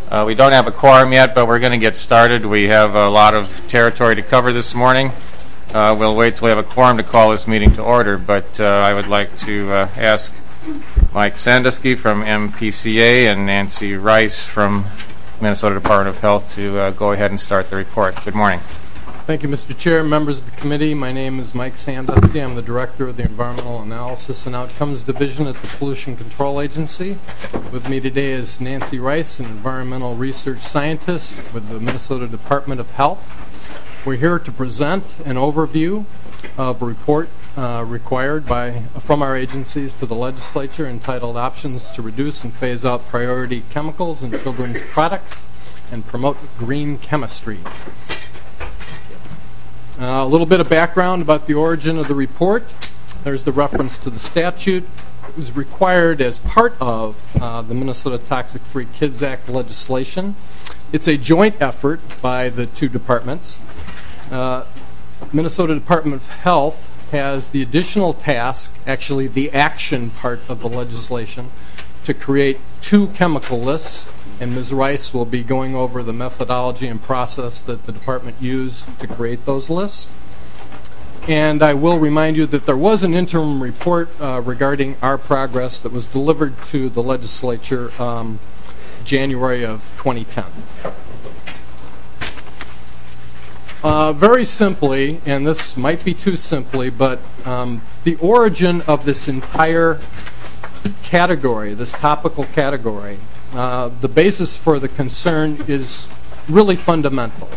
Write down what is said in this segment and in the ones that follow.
We don't have a quorum yet, but we're going to get started. We have a lot of territory to cover this morning. We'll wait till we have a quorum to call this meeting to order, but I would like to ask Mike Sandusky from MPCA and Nancy Rice from Minnesota Department of Health to go ahead and start the report. Good morning. Thank you, Mr. Chair, members of the committee. My name is Mike Sandusky. I'm the Director of the Environmental Analysis and Outcomes Division at the Pollution Control Agency. With me today is Nancy Rice, an environmental research scientist with the Minnesota Department of Health. We're here to present an overview of a report required from our agencies to the legislature entitled Options to Reduce and Phase Out Priority Chemicals in Children's Products and Promote Green Chemistry. A little bit of background about the origin of the report. There's the reference to the statute. It was required as part of the Minnesota Toxic Free Kids Act legislation. It's a joint effort by the two departments. Minnesota Department of Health has the additional task, actually the action part of the legislation, to create two chemical lists. And Ms. Rice will be going over the methodology and process that the department used to create those lists. And I will remind you that there was an interim report regarding our progress that was delivered to the legislature January of 2010. Very simply, and this might be too simply, but the origin of this entire category, this topical category, the basis for the concern is really fundamental.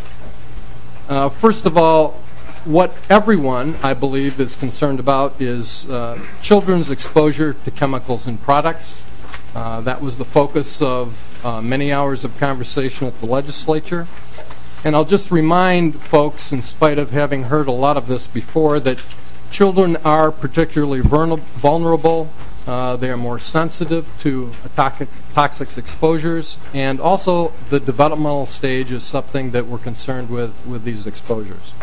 First of all, what everyone, I believe, is concerned about is children's exposure to chemicals and products. That was the focus of many hours of conversation at the legislature. And I'll just remind folks, in spite of having heard a lot of this before, that children are particularly vulnerable. They are more sensitive to toxic exposures, and also the developmental stage is something that we're concerned with these exposures.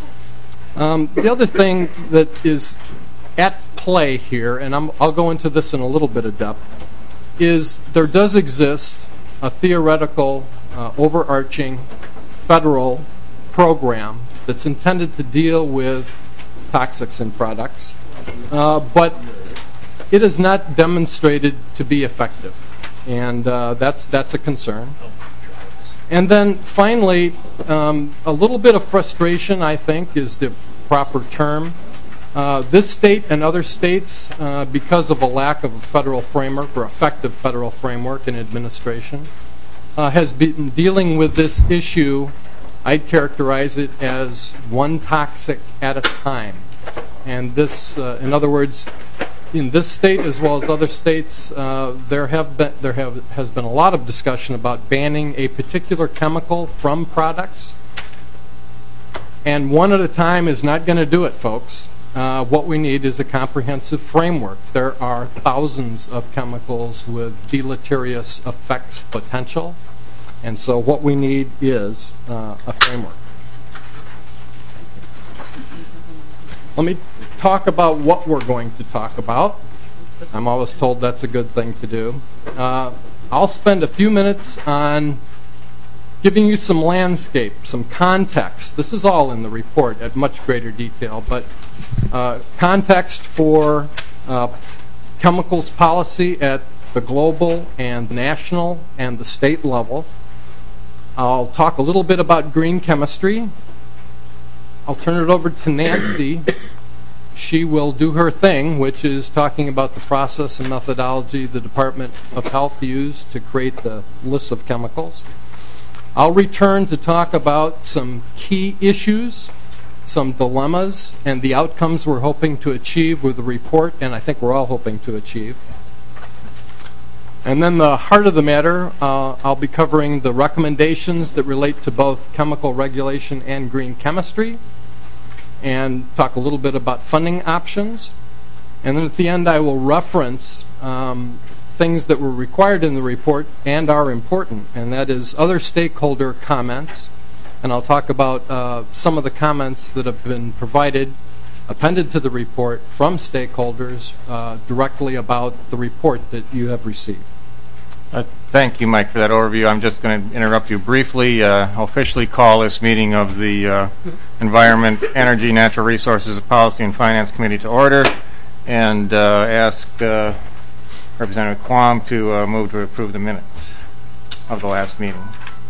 The other thing that is at play here, and I'll go into this in a little bit of depth, is there does exist a theoretical, overarching federal program that's intended to deal with toxics in products, but it is not demonstrated to be effective, and that's a concern. And then finally, a little bit of frustration, I think, is the proper term. This state and other states, because of a lack of a federal framework or effective federal framework in administration, has been dealing with this issue. I'd characterize it as one toxic at a time. And this, in other words, in this state as well as other states, there has been a lot of discussion about banning a particular chemical from products. And one at a time is not going to do it, folks. What we need is a comprehensive framework. There are thousands of chemicals with deleterious effects potential. And so what we need is a framework. Let me talk about what we're going to talk about. I'm always told that's a good thing to do. I'll spend a few minutes on giving you some landscape, some context. This is all in the report at much greater detail, but context for chemicals policy at the global and national and the state level. I'll talk a little bit about green chemistry. I'll turn it over to Nancy. She will do her thing, which is talking about the process and methodology the Department of Health used to create the list of chemicals. I'll return to talk about some key issues, some dilemmas, and the outcomes we're hoping to achieve with the report, and I think we're all hoping to achieve. And then the heart of the matter, I'll be covering the recommendations that relate to both chemical regulation and green chemistry, and talk a little bit about funding options. And then at the end, I will reference things that were required in the report and are important, and that is other stakeholder comments. And I'll talk about some of the comments that have been provided, appended to the report from stakeholders directly about the report that you have received. Thank you, Mike, for that overview. I'm just going to interrupt you briefly. Officially call this meeting of the Environment, Energy, Natural Resources, Policy, and Finance Committee to order, and ask Representative Quam to move to approve the minutes of the last meeting.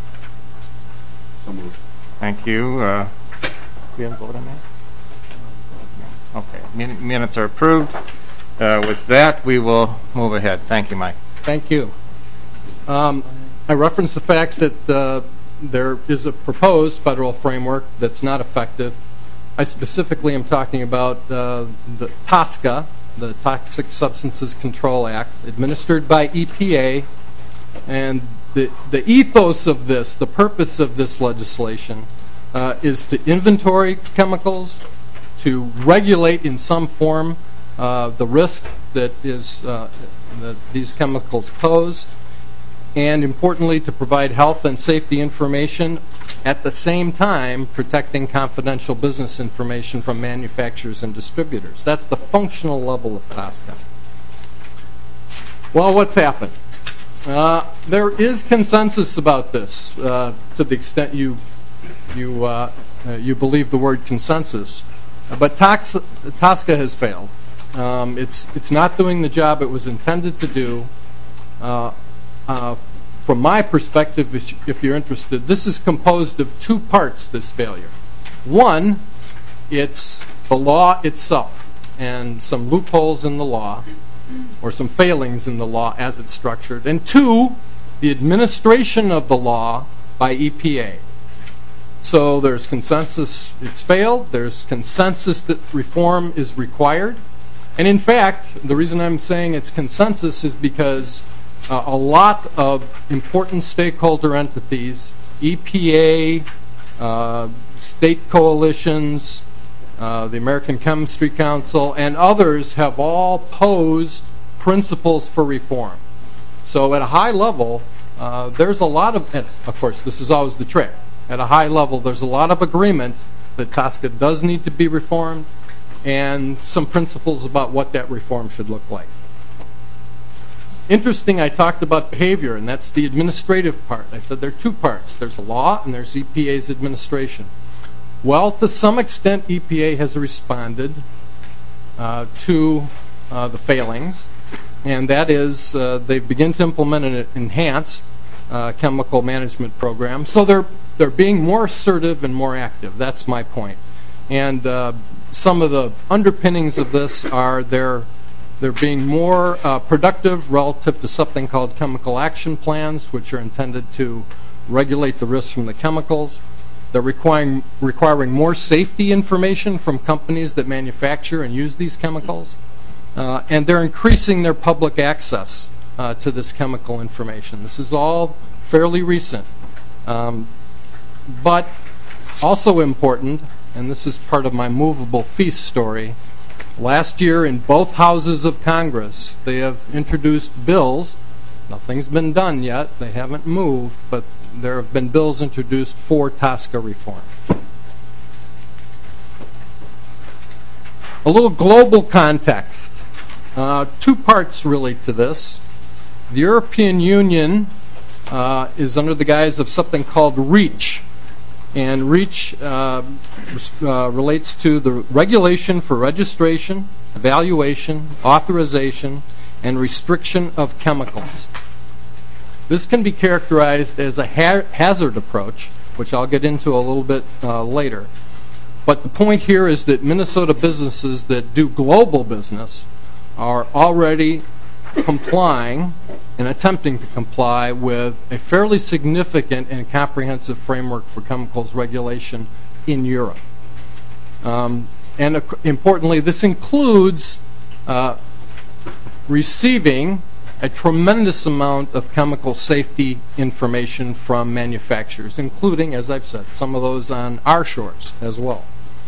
So moved. Thank you. We haven't voted on that? Okay. Minutes are approved. With that, we will move ahead. Thank you, Mike. Thank you. I referenced the fact that there is a proposed federal framework that's not effective. I specifically am talking about the TSCA, the Toxic Substances Control Act, administered by EPA. And the ethos of this, the purpose of this legislation, is to inventory chemicals, to regulate in some form the risk that these chemicals pose, and importantly to provide health and safety information, at the same time protecting confidential business information from manufacturers and distributors. That's the functional level of TSCA. Well, what's happened? There is consensus about this, to the extent you believe the word consensus. But TSCA has failed. It's not doing the job it was intended to do. From my perspective, if you're interested, this is composed of two parts, this failure. One, it's the law itself and some loopholes in the law, or some failings in the law as it's structured. And two, the administration of the law by EPA. So there's consensus it's failed. There's consensus that reform is required. And in fact, the reason I'm saying it's consensus is because a lot of important stakeholder entities, EPA, state coalitions, the American Chemistry Council, and others have all posed principles for reform. So at a high level, there's a lot of course, this is always the trick. At a high level, there's a lot of agreement that TSCA does need to be reformed, and some principles about what that reform should look like. Interesting, I talked about behavior, and that's the administrative part. I said there are two parts. There's a law, and there's EPA's administration. Well, to some extent, EPA has responded to the failings, and that is they begin to implement an enhanced chemical management program. So they're being more assertive and more active. That's my point. And some of the underpinnings of this are they're being more productive relative to something called chemical action plans, which are intended to regulate the risks from the chemicals. They're requiring more safety information from companies that manufacture and use these chemicals. And they're increasing their public access to this chemical information. This is all fairly recent. But also important, and this is part of my movable feast story, last year in both houses of Congress, they have introduced bills. Nothing's been done yet. They haven't moved, but there have been bills introduced for TSCA reform. A little global context. Two parts really to this. The European Union is under the guise of something called REACH. And REACH relates to the regulation for registration, evaluation, authorization, and restriction of chemicals. This can be characterized as a hazard approach, which I'll get into a little bit later. But the point here is that Minnesota businesses that do global business are already complying and attempting to comply with a fairly significant and comprehensive framework for chemicals regulation in Europe. And importantly, this includes receiving a tremendous amount of chemical safety information from manufacturers, including, as I've said, some of those on our shores as well.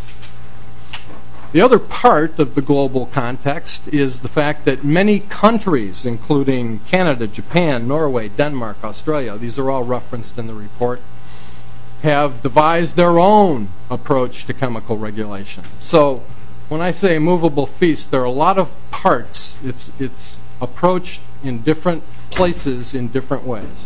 The other part of the global context is the fact that many countries, including Canada, Japan, Norway, Denmark, Australia, these are all referenced in the report, have devised their own approach to chemical regulation. So when I say movable feast, there are a lot of parts. It's approached in different places in different ways.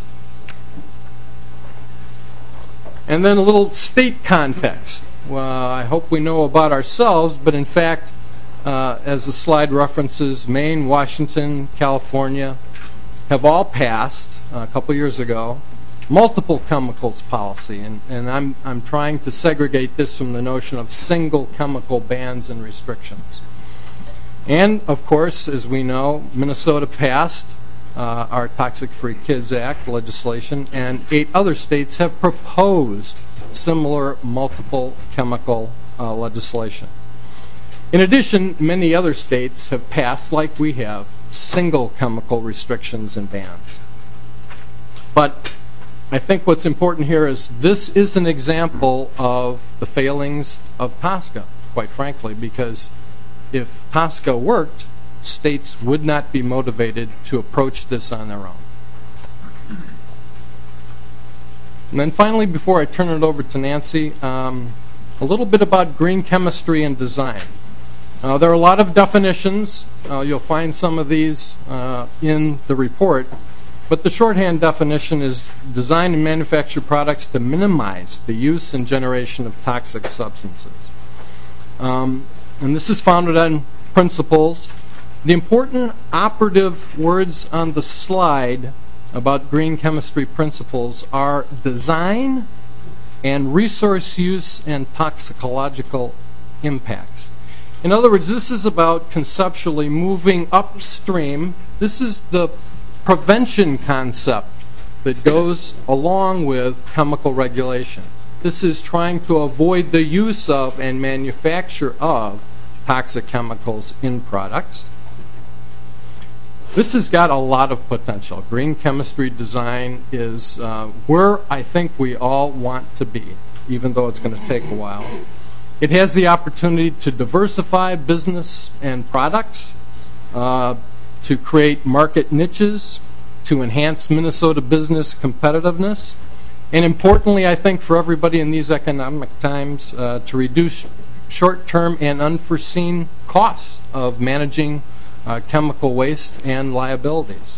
And then a little state context. Well, I hope we know about ourselves, but in fact, as the slide references, Maine, Washington, California have all passed a couple years ago multiple chemicals policy, and I'm trying to segregate this from the notion of single chemical bans and restrictions. And of course, as we know, Minnesota passed our Toxic Free Kids Act legislation, and 8 other states have proposed similar multiple chemical legislation. In addition, many other states have passed, like we have, single chemical restrictions and bans. But I think what's important here is this is an example of the failings of TSCA, quite frankly, because if TSCA worked, states would not be motivated to approach this on their own. And then finally, before I turn it over to Nancy, a little bit about green chemistry and design. There are a lot of definitions. You'll find some of these in the report. But the shorthand definition is design and manufacture products to minimize the use and generation of toxic substances. And this is founded on principles. The important operative words on the slide about green chemistry principles are design and resource use and toxicological impacts. In other words, this is about conceptually moving upstream. This is the prevention concept that goes along with chemical regulation. This is trying to avoid the use of and manufacture of toxic chemicals in products. This has got a lot of potential. Green chemistry design is where I think we all want to be, even though it's going to take a while. It has the opportunity to diversify business and products, to create market niches, to enhance Minnesota business competitiveness, and importantly, I think, for everybody in these economic times, to reduce short-term and unforeseen costs of managing chemical waste and liabilities.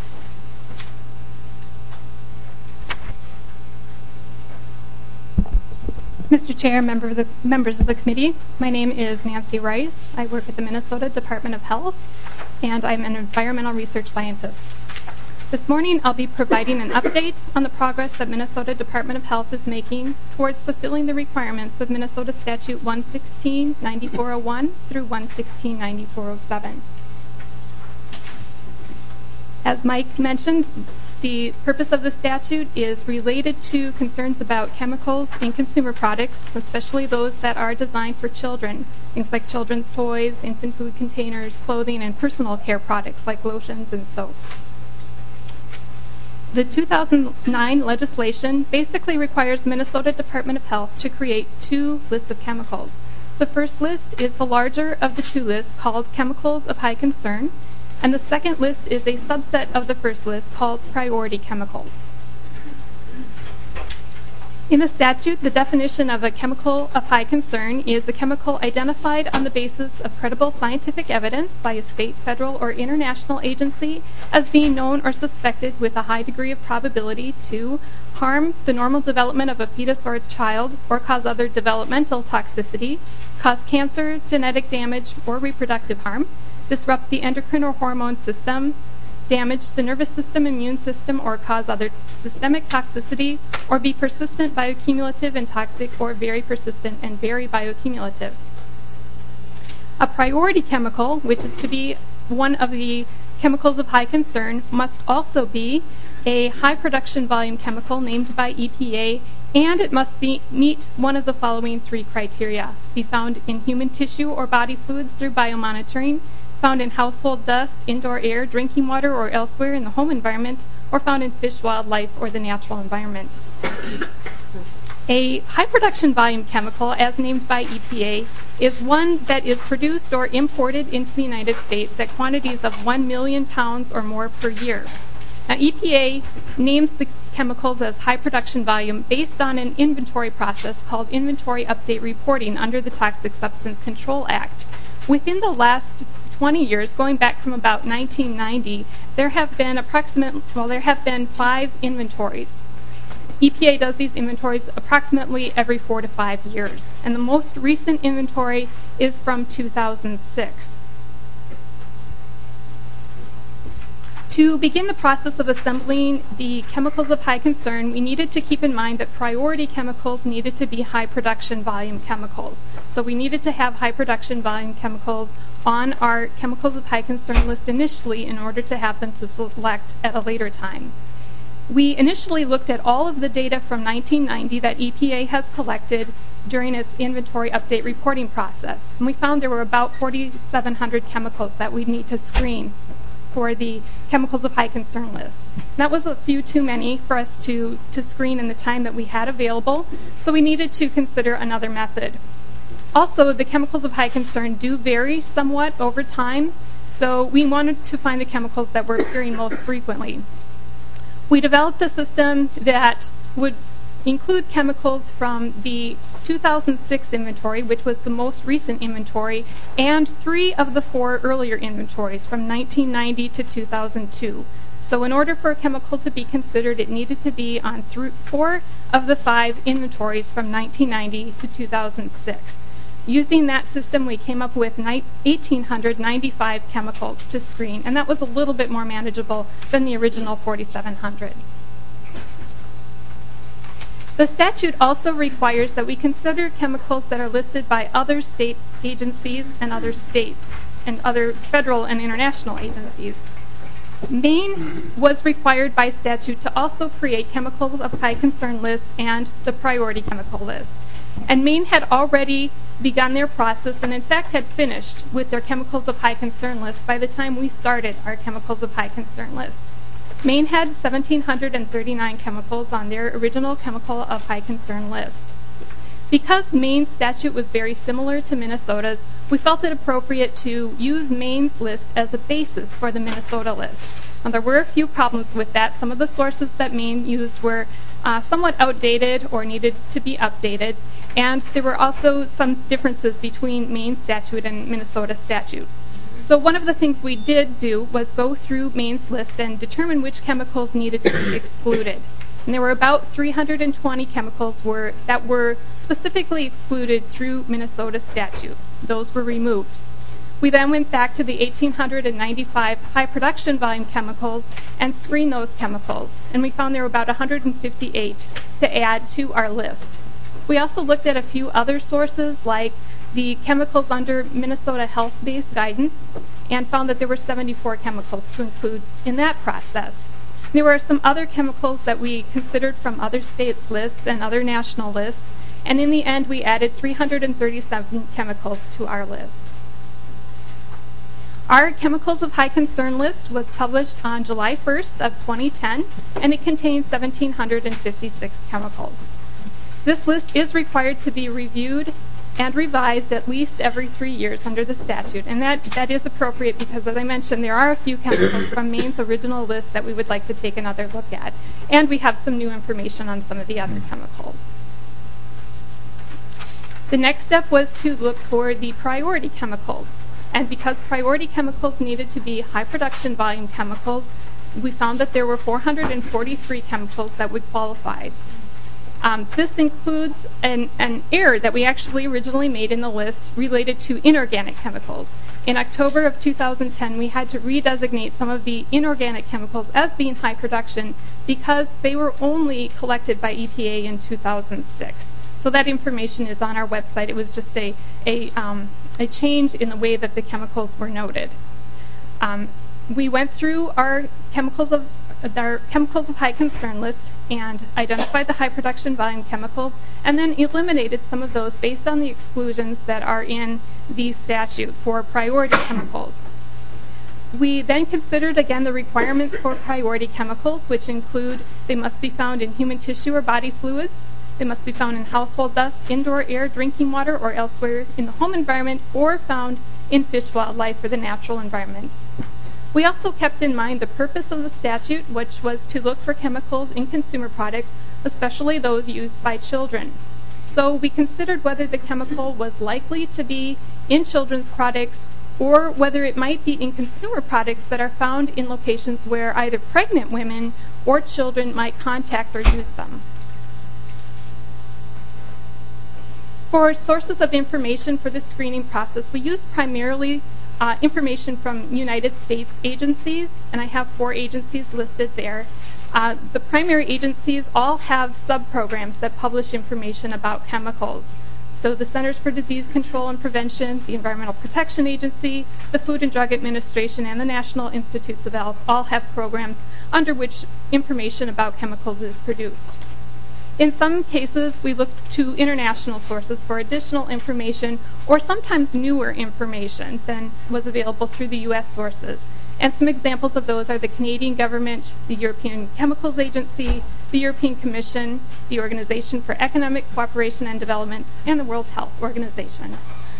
Mr. Chair, members of the committee, my name is Nancy Rice. I work at the Minnesota Department of Health, and I'm an environmental research scientist. This morning, I'll be providing an update on the progress that Minnesota Department of Health is making towards fulfilling the requirements of Minnesota Statute 116-9401 through 116-9407. As Mike mentioned, the purpose of the statute is related to concerns about chemicals in consumer products, especially those that are designed for children, things like children's toys, infant food containers, clothing, and personal care products like lotions and soaps. The 2009 legislation basically requires Minnesota Department of Health to create 2 lists of chemicals. The first list is the larger of the 2 lists called Chemicals of High Concern, and the second list is a subset of the first list called Priority Chemicals. In the statute, the definition of a chemical of high concern is a chemical identified on the basis of credible scientific evidence by a state, federal, or international agency as being known or suspected with a high degree of probability to harm the normal development of a fetus or a child, or cause other developmental toxicity, cause cancer, genetic damage, or reproductive harm, disrupt the endocrine or hormone system, damage the nervous system, immune system, or cause other systemic toxicity, or be persistent, bioaccumulative, and toxic, or very persistent and very bioaccumulative. A priority chemical, which is to be one of the chemicals of high concern, must also be a high production volume chemical named by EPA, and it must meet one of the following 3 criteria: be found in human tissue or body fluids through biomonitoring, found in household dust, indoor air, drinking water, or elsewhere in the home environment, or found in fish, wildlife, or the natural environment. A high production volume chemical, as named by EPA, is one that is produced or imported into the United States at quantities of 1 million pounds or more per year. Now, EPA names the chemicals as high production volume based on an inventory process called Inventory Update Reporting under the Toxic Substance Control Act. Within the last 20 years, going back from about 1990, there have been 5 inventories. EPA does these inventories approximately every 4 to 5 years, and the most recent inventory is from 2006. To begin the process of assembling the chemicals of high concern, we needed to keep in mind that priority chemicals needed to be high production volume chemicals. So we needed to have high production volume chemicals on our chemicals of high concern list initially in order to have them to select at a later time. We initially looked at all of the data from 1990 that EPA has collected during its inventory update reporting process, and we found there were about 4,700 chemicals that we'd need to screen for the chemicals of high concern list. And that was a few too many for us to screen in the time that we had available, so we needed to consider another method. Also, the chemicals of high concern do vary somewhat over time, so we wanted to find the chemicals that were appearing most frequently. We developed a system that would include chemicals from the 2006 inventory, which was the most recent inventory, and 3 of the 4 earlier inventories from 1990 to 2002. So in order for a chemical to be considered, it needed to be on 4 of the 5 inventories from 1990 to 2006. Using that system, we came up with 1,895 chemicals to screen, and that was a little bit more manageable than the original 4,700. The statute also requires that we consider chemicals that are listed by other state agencies and other states and other federal and international agencies. Maine was required by statute to also create chemicals of high concern lists and the priority chemical list. And Maine had already begun their process and in fact had finished with their chemicals of high concern list by the time we started our chemicals of high concern list. Maine had 1,739 chemicals on their original chemical of high concern list. Because Maine's statute was very similar to Minnesota's, we felt it appropriate to use Maine's list as a basis for the Minnesota list. And there were a few problems with that. Some of the sources that Maine used were somewhat outdated or needed to be updated, and there were also some differences between Maine statute and Minnesota statute. So one of the things we did do was go through Maine's list and determine which chemicals needed to be excluded. And there were about 320 chemicals that were specifically excluded through Minnesota statute. Those were removed. We then went back to the 1,895 high production volume chemicals and screened those chemicals. And we found there were about 158 to add to our list. We also looked at a few other sources like the chemicals under Minnesota health-based guidance and found that there were 74 chemicals to include in that process. There were some other chemicals that we considered from other states' lists and other national lists, and in the end we added 337 chemicals to our list. Our chemicals of high concern list was published on July 1st of 2010, and it contains 1,756 chemicals. This list is required to be reviewed and revised at least every 3 years under the statute, and that is appropriate because, as I mentioned, there are a few chemicals from Maine's original list that we would like to take another look at, and we have some new information on some of the other chemicals. The next step was to look for the priority chemicals, and because priority chemicals needed to be high production volume chemicals, we found that there were 443 chemicals that would qualify. This includes an error that we actually originally made in the list related to inorganic chemicals. In October of 2010, we had to redesignate some of the inorganic chemicals as being high production because they were only collected by EPA in 2006. So that information is on our website. It was just a change in the way that the chemicals were noted. We went through our chemicals of high concern list and identified the high production volume chemicals and then eliminated some of those based on the exclusions that are in the statute for priority chemicals. We then considered again the requirements for priority chemicals, which include they must be found in human tissue or body fluids, they must be found in household dust, indoor air, drinking water, or elsewhere in the home environment, or found in fish, wildlife, or the natural environment. We also kept in mind the purpose of the statute, which was to look for chemicals in consumer products, especially those used by children. So we considered whether the chemical was likely to be in children's products or whether it might be in consumer products that are found in locations where either pregnant women or children might contact or use them. For sources of information for the screening process, we use primarily information from United States agencies, and I have 4 agencies listed there. The primary agencies all have sub-programs that publish information about chemicals. So the Centers for Disease Control and Prevention, the Environmental Protection Agency, the Food and Drug Administration, and the National Institutes of Health all have programs under which information about chemicals is produced. In some cases, we look to international sources for additional information or sometimes newer information than was available through the U.S. sources. And some examples of those are the Canadian government, the European Chemicals Agency, the European Commission, the Organization for Economic Cooperation and Development, and the World Health Organization.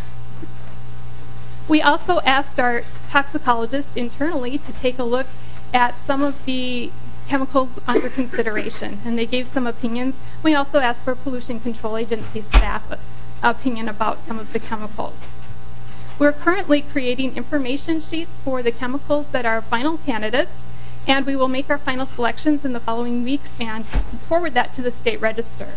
We also asked our toxicologists internally to take a look at some of the chemicals under consideration, and they gave some opinions. We also asked for Pollution Control Agency staff opinion about some of the chemicals. We're currently creating information sheets for the chemicals that are final candidates, and we will make our final selections in the following weeks and forward that to the state register.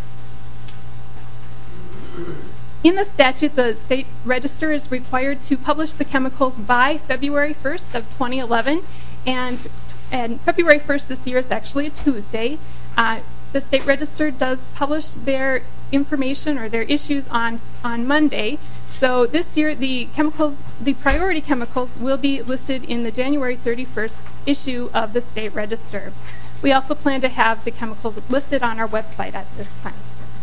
In the statute, the state register is required to publish the chemicals by February 1st of 2011, and February 1st this year is actually a Tuesday. The state register does publish their information or their issues on Monday. So this year, the priority chemicals will be listed in the January 31st issue of the state register. We also plan to have the chemicals listed on our website at this time.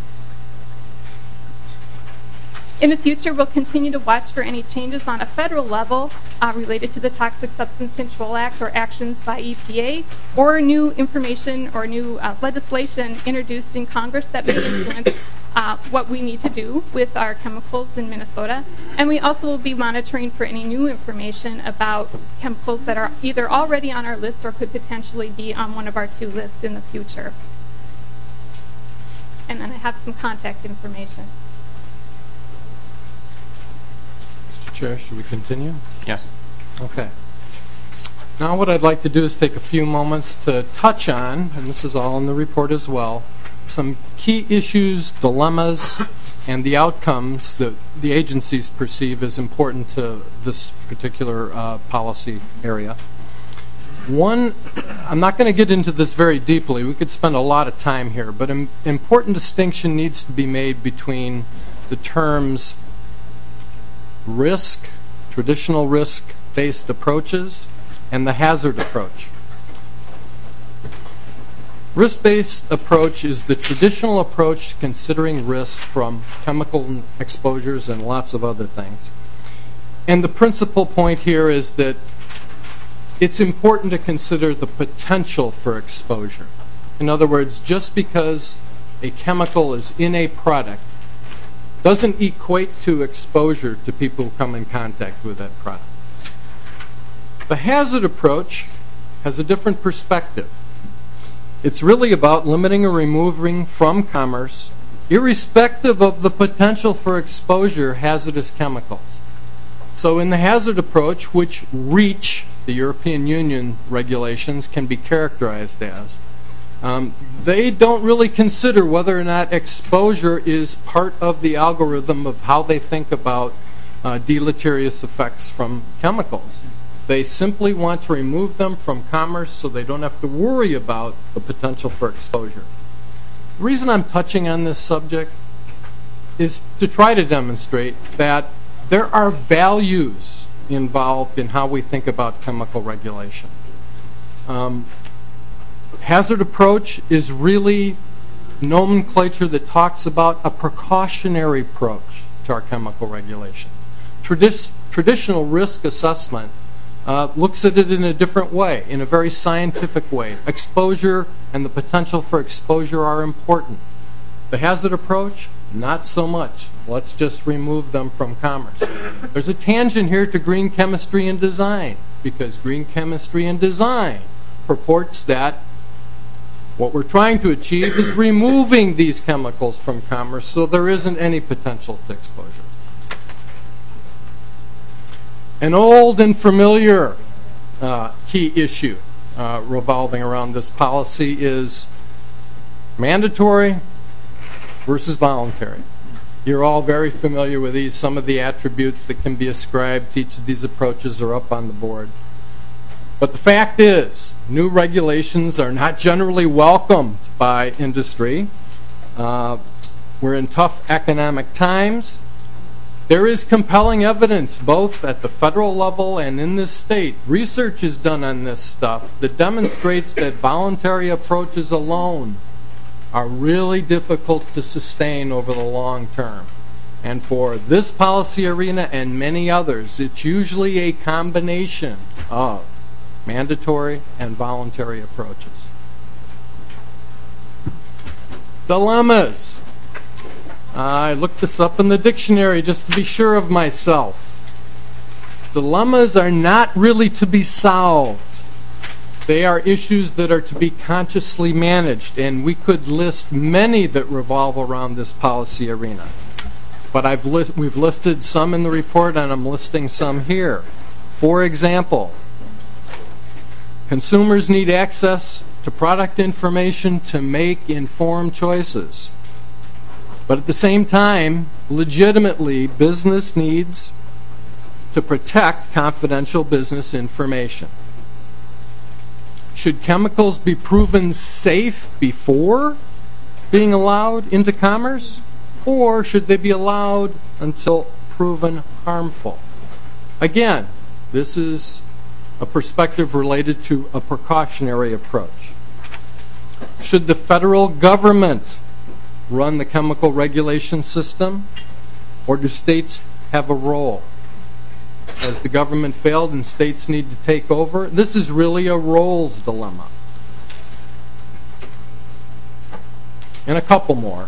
In the future, we'll continue to watch for any changes on a federal level related to the Toxic Substance Control Act or actions by EPA, or new information or new legislation introduced in Congress that may influence what we need to do with our chemicals in Minnesota. And we also will be monitoring for any new information about chemicals that are either already on our list or could potentially be on one of our 2 lists in the future. And then I have some contact information. Chair, should we continue? Yes. Okay. Now what I'd like to do is take a few moments to touch on, and this is all in the report as well, some key issues, dilemmas, and the outcomes that the agencies perceive as important to this particular policy area. One, I'm not going to get into this very deeply. We could spend a lot of time here, but an important distinction needs to be made between the terms risk, traditional risk-based approaches, and the hazard approach. Risk-based approach is the traditional approach to considering risk from chemical exposures and lots of other things. And the principal point here is that it's important to consider the potential for exposure. In other words, just because a chemical is in a product doesn't equate to exposure to people who come in contact with that product. The hazard approach has a different perspective. It's really about limiting or removing from commerce, irrespective of the potential for exposure, hazardous chemicals. So in the hazard approach, which REACH, the European Union regulations, can be characterized as, they don't really consider whether or not exposure is part of the algorithm of how they think about deleterious effects from chemicals. They simply want to remove them from commerce so they don't have to worry about the potential for exposure. The reason I'm touching on this subject is to try to demonstrate that there are values involved in how we think about chemical regulation. Hazard approach is really nomenclature that talks about a precautionary approach to our chemical regulation. Traditional risk assessment looks at it in a different way, in a very scientific way. Exposure and the potential for exposure are important. The hazard approach, not so much. Let's just remove them from commerce. There's a tangent here to green chemistry and design, because green chemistry and design purports that what we're trying to achieve is removing these chemicals from commerce so there isn't any potential to exposure. An old and familiar key issue revolving around this policy is mandatory versus voluntary. You're all very familiar with these. Some of the attributes that can be ascribed to each of these approaches are up on the board. But the fact is, new regulations are not generally welcomed by industry. We're in tough economic times. There is compelling evidence, both at the federal level and in this state. Research is done on this stuff that demonstrates that voluntary approaches alone are really difficult to sustain over the long term. And for this policy arena and many others, it's usually a combination of mandatory and voluntary approaches. Dilemmas. I looked this up in the dictionary just to be sure of myself. Dilemmas are not really to be solved. They are issues that are to be consciously managed, and we could list many that revolve around this policy arena. But we've listed some in the report, and I'm listing some here. For example, consumers need access to product information to make informed choices. But at the same time, legitimately, business needs to protect confidential business information. Should chemicals be proven safe before being allowed into commerce? Or should they be allowed until proven harmful? Again, this is a perspective related to a precautionary approach. Should the federal government run the chemical regulation system, or do states have a role? Has the government failed and states need to take over? This is really a roles dilemma. And a couple more.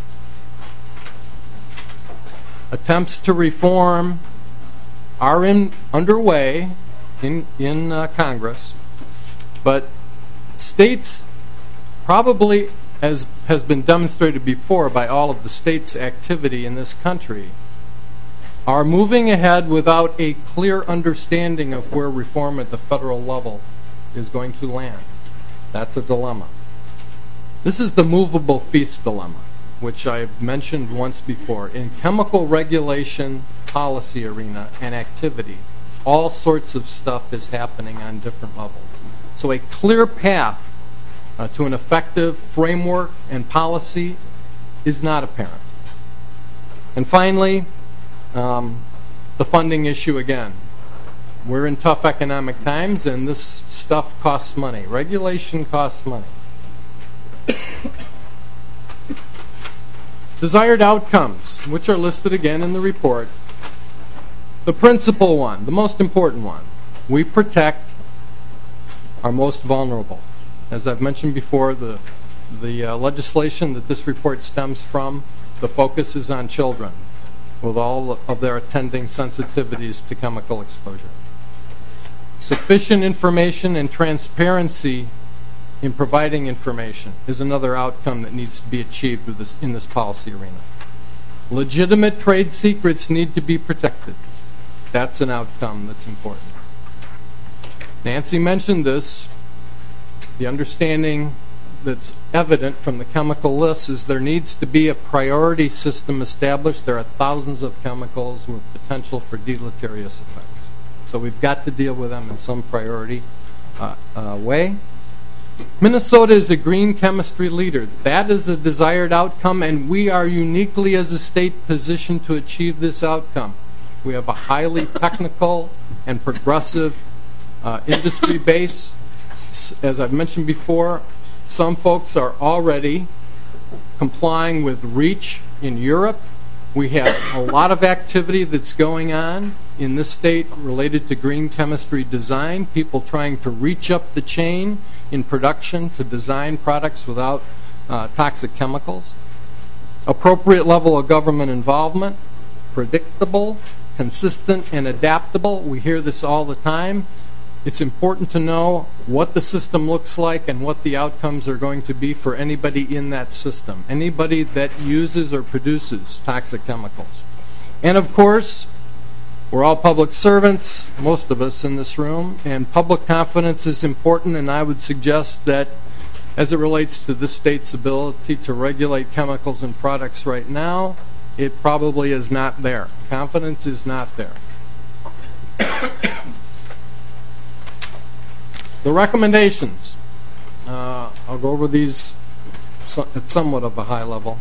Attempts to reform are underway in Congress, but states probably, as has been demonstrated before by all of the states' activity in this country, are moving ahead without a clear understanding of where reform at the federal level is going to land. That's a dilemma. This is the movable feast dilemma, which I've mentioned once before. In chemical regulation policy arena and activity, all sorts of stuff is happening on different levels. So a clear path to an effective framework and policy is not apparent. And finally, the funding issue again. We're in tough economic times, and this stuff costs money. Regulation costs money. Desired outcomes, which are listed again in the report. The principal one, the most important one, we protect our most vulnerable. As I've mentioned before, the legislation that this report stems from, the focus is on children, with all of their attending sensitivities to chemical exposure. Sufficient information and transparency in providing information is another outcome that needs to be achieved with in this policy arena. Legitimate trade secrets need to be protected. That's an outcome that's important. Nancy mentioned this. The understanding that's evident from the chemical lists is there needs to be a priority system established. There are thousands of chemicals with potential for deleterious effects. So we've got to deal with them in some priority way. Minnesota is a green chemistry leader. That is a desired outcome, and we are uniquely as a state positioned to achieve this outcome. We have a highly technical and progressive industry base. As I've mentioned before, some folks are already complying with REACH in Europe. We have a lot of activity that's going on in this state related to green chemistry design, people trying to reach up the chain in production to design products without toxic chemicals. Appropriate level of government involvement, predictable, consistent, and adaptable. We hear this all the time. It's important to know what the system looks like and what the outcomes are going to be for anybody in that system, anybody that uses or produces toxic chemicals. And of course, We're all public servants, most of us in this room, and public confidence is important, and I would suggest that as it relates to this state's ability to regulate chemicals and products right now, it probably is not there. Confidence is not there. The recommendations. I'll go over these at somewhat of a high level.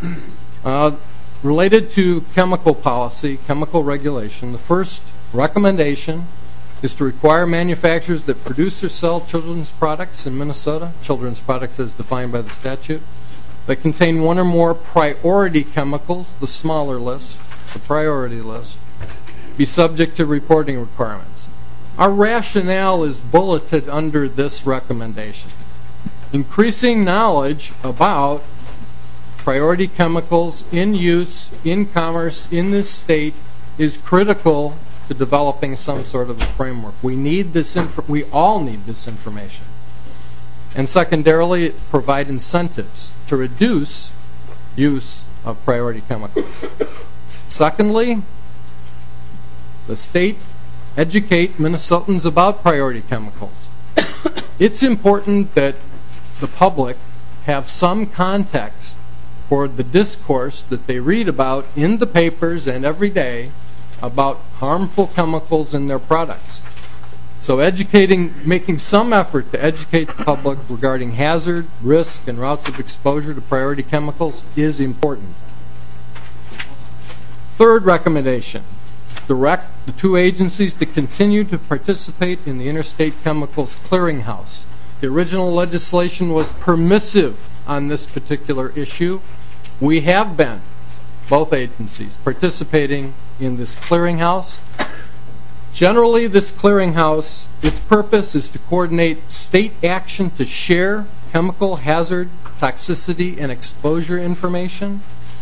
Related to chemical policy, chemical regulation, the first recommendation is to require manufacturers that produce or sell children's products in Minnesota, children's products as defined by the statute, that contain one or more priority chemicals, the smaller list, the priority list, be subject to reporting requirements. Our rationale is bulleted under this recommendation. Increasing knowledge about priority chemicals in use, in commerce, in this state is critical to developing some sort of a framework. We need this. We all need this information. And secondarily, provide incentives to reduce use of priority chemicals. Secondly, the state educate Minnesotans about priority chemicals. It's important that the public have some context for the discourse that they read about in the papers and every day about harmful chemicals in their products. So making some effort to educate the public regarding hazard, risk, and routes of exposure to priority chemicals is important. Third recommendation, direct the two agencies to continue to participate in the Interstate Chemicals Clearinghouse. The original legislation was permissive on this particular issue. We have been, both agencies, participating in this clearinghouse. Generally, this clearinghouse, its purpose is to coordinate state action to share chemical hazard, toxicity, and exposure information.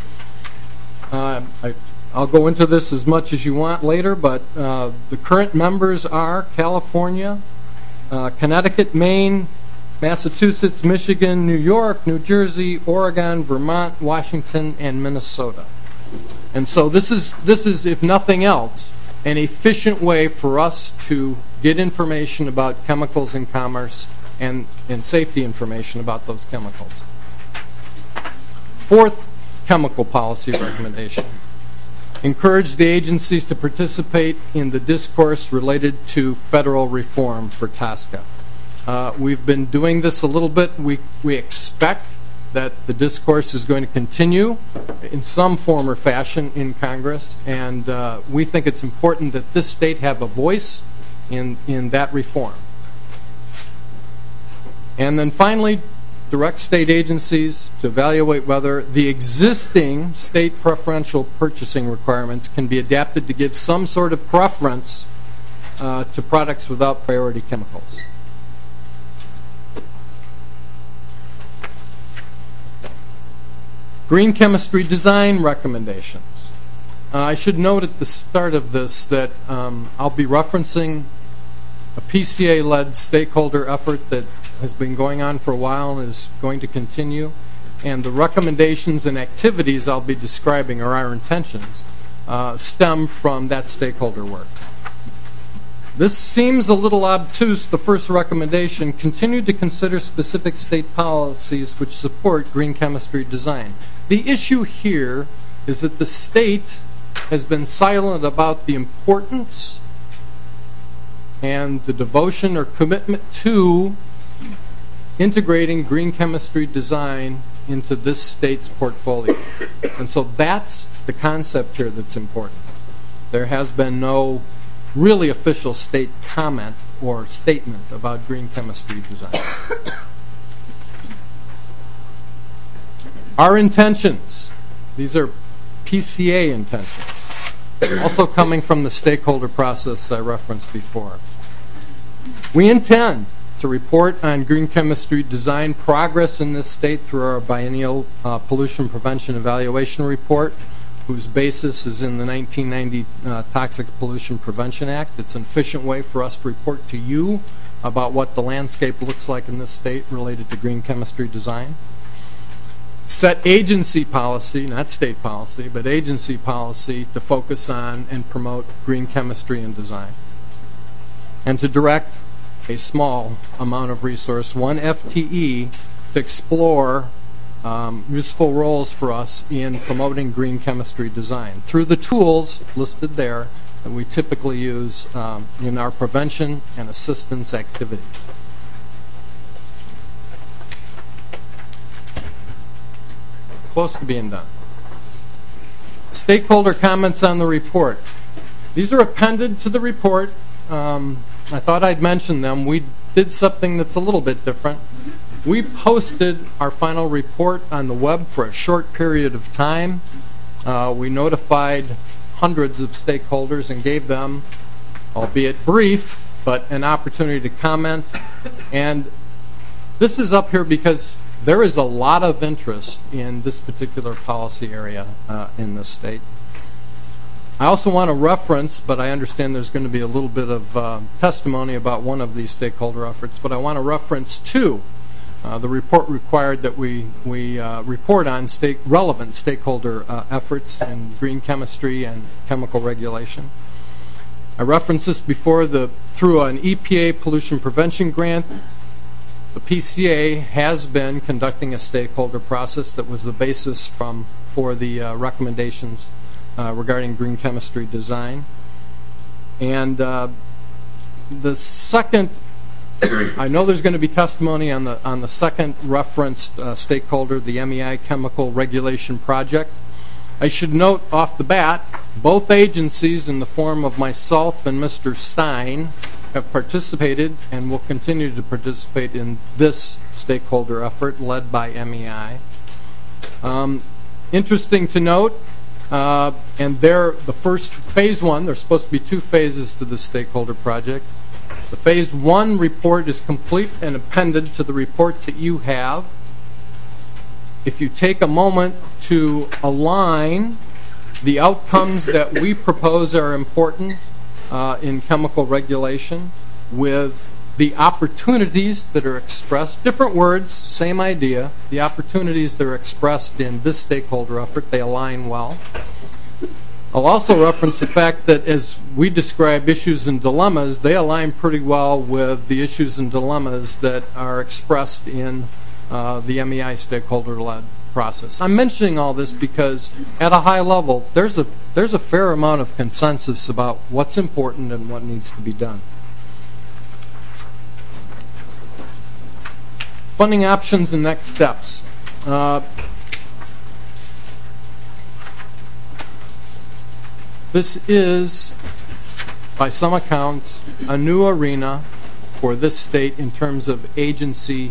I'll go into this as much as you want later, but the current members are California, Connecticut, Maine, Massachusetts, Michigan, New York, New Jersey, Oregon, Vermont, Washington, and Minnesota. And so this is, if nothing else, an efficient way for us to get information about chemicals in commerce and safety information about those chemicals. Fourth chemical policy recommendation. Encourage the agencies to participate in the discourse related to federal reform for TSCA. We've been doing this a little bit. We expect that the discourse is going to continue in some form or fashion in Congress, and we think it's important that this state have a voice in that reform. And then finally, direct state agencies to evaluate whether the existing state preferential purchasing requirements can be adapted to give some sort of preference to products without priority chemicals. Green chemistry design recommendations. I should note at the start of this that I'll be referencing a PCA-led stakeholder effort that has been going on for a while and is going to continue. And the recommendations and activities I'll be describing, or our intentions, stem from that stakeholder work. This seems a little obtuse, the first recommendation. Continue to consider specific state policies which support green chemistry design. The issue here is that the state has been silent about the importance and the devotion or commitment to integrating green chemistry design into this state's portfolio. And so that's the concept here that's important. There has been no really official state comment or statement about green chemistry design. Our intentions, these are PCA intentions, also coming from the stakeholder process I referenced before. We intend to report on green chemistry design progress in this state through our biennial pollution prevention evaluation report, whose basis is in the 1990 Toxic Pollution Prevention Act. It's an efficient way for us to report to you about what the landscape looks like in this state related to green chemistry design. set agency policy, not state policy, but agency policy to focus on and promote green chemistry and design. And to direct a small amount of resource, 1 FTE, to explore useful roles for us in promoting green chemistry design through the tools listed there that we typically use in our prevention and assistance activities. Close to being done. Stakeholder comments on the report. These are appended to the report. I thought I'd mention them. We did something that's a little bit different. We posted our final report on the web for a short period of time. We notified hundreds of stakeholders and gave them, albeit brief, but an opportunity to comment. And this is up here because there is a lot of interest in this particular policy area in this state. I also want to reference, but I understand there's going to be a little bit of testimony about one of these stakeholder efforts, but I want to reference two. The report required that we report on relevant stakeholder efforts in green chemistry and chemical regulation. I referenced this before through an EPA pollution prevention grant. The PCA has been conducting a stakeholder process that was the basis for the recommendations regarding green chemistry design. And the second, I know there's going to be testimony on the second referenced stakeholder, the MEI Chemical Regulation Project. I should note off the bat, both agencies in the form of myself and Mr. Stein have participated and will continue to participate in this stakeholder effort led by MEI. Interesting to note, and the first phase one, there's supposed to be 2 phases to this stakeholder project. The phase 1 report is complete and appended to the report that you have. If you take a moment to align the outcomes that we propose are important in chemical regulation with the opportunities that are expressed, different words, same idea, the opportunities that are expressed in this stakeholder effort, they align well. I'll also reference the fact that as we describe issues and dilemmas, they align pretty well with the issues and dilemmas that are expressed in the MEI stakeholder-led process. I'm mentioning all this because at a high level, there's a fair amount of consensus about what's important and what needs to be done. Funding options and next steps. This is, by some accounts, a new arena for this state in terms of agency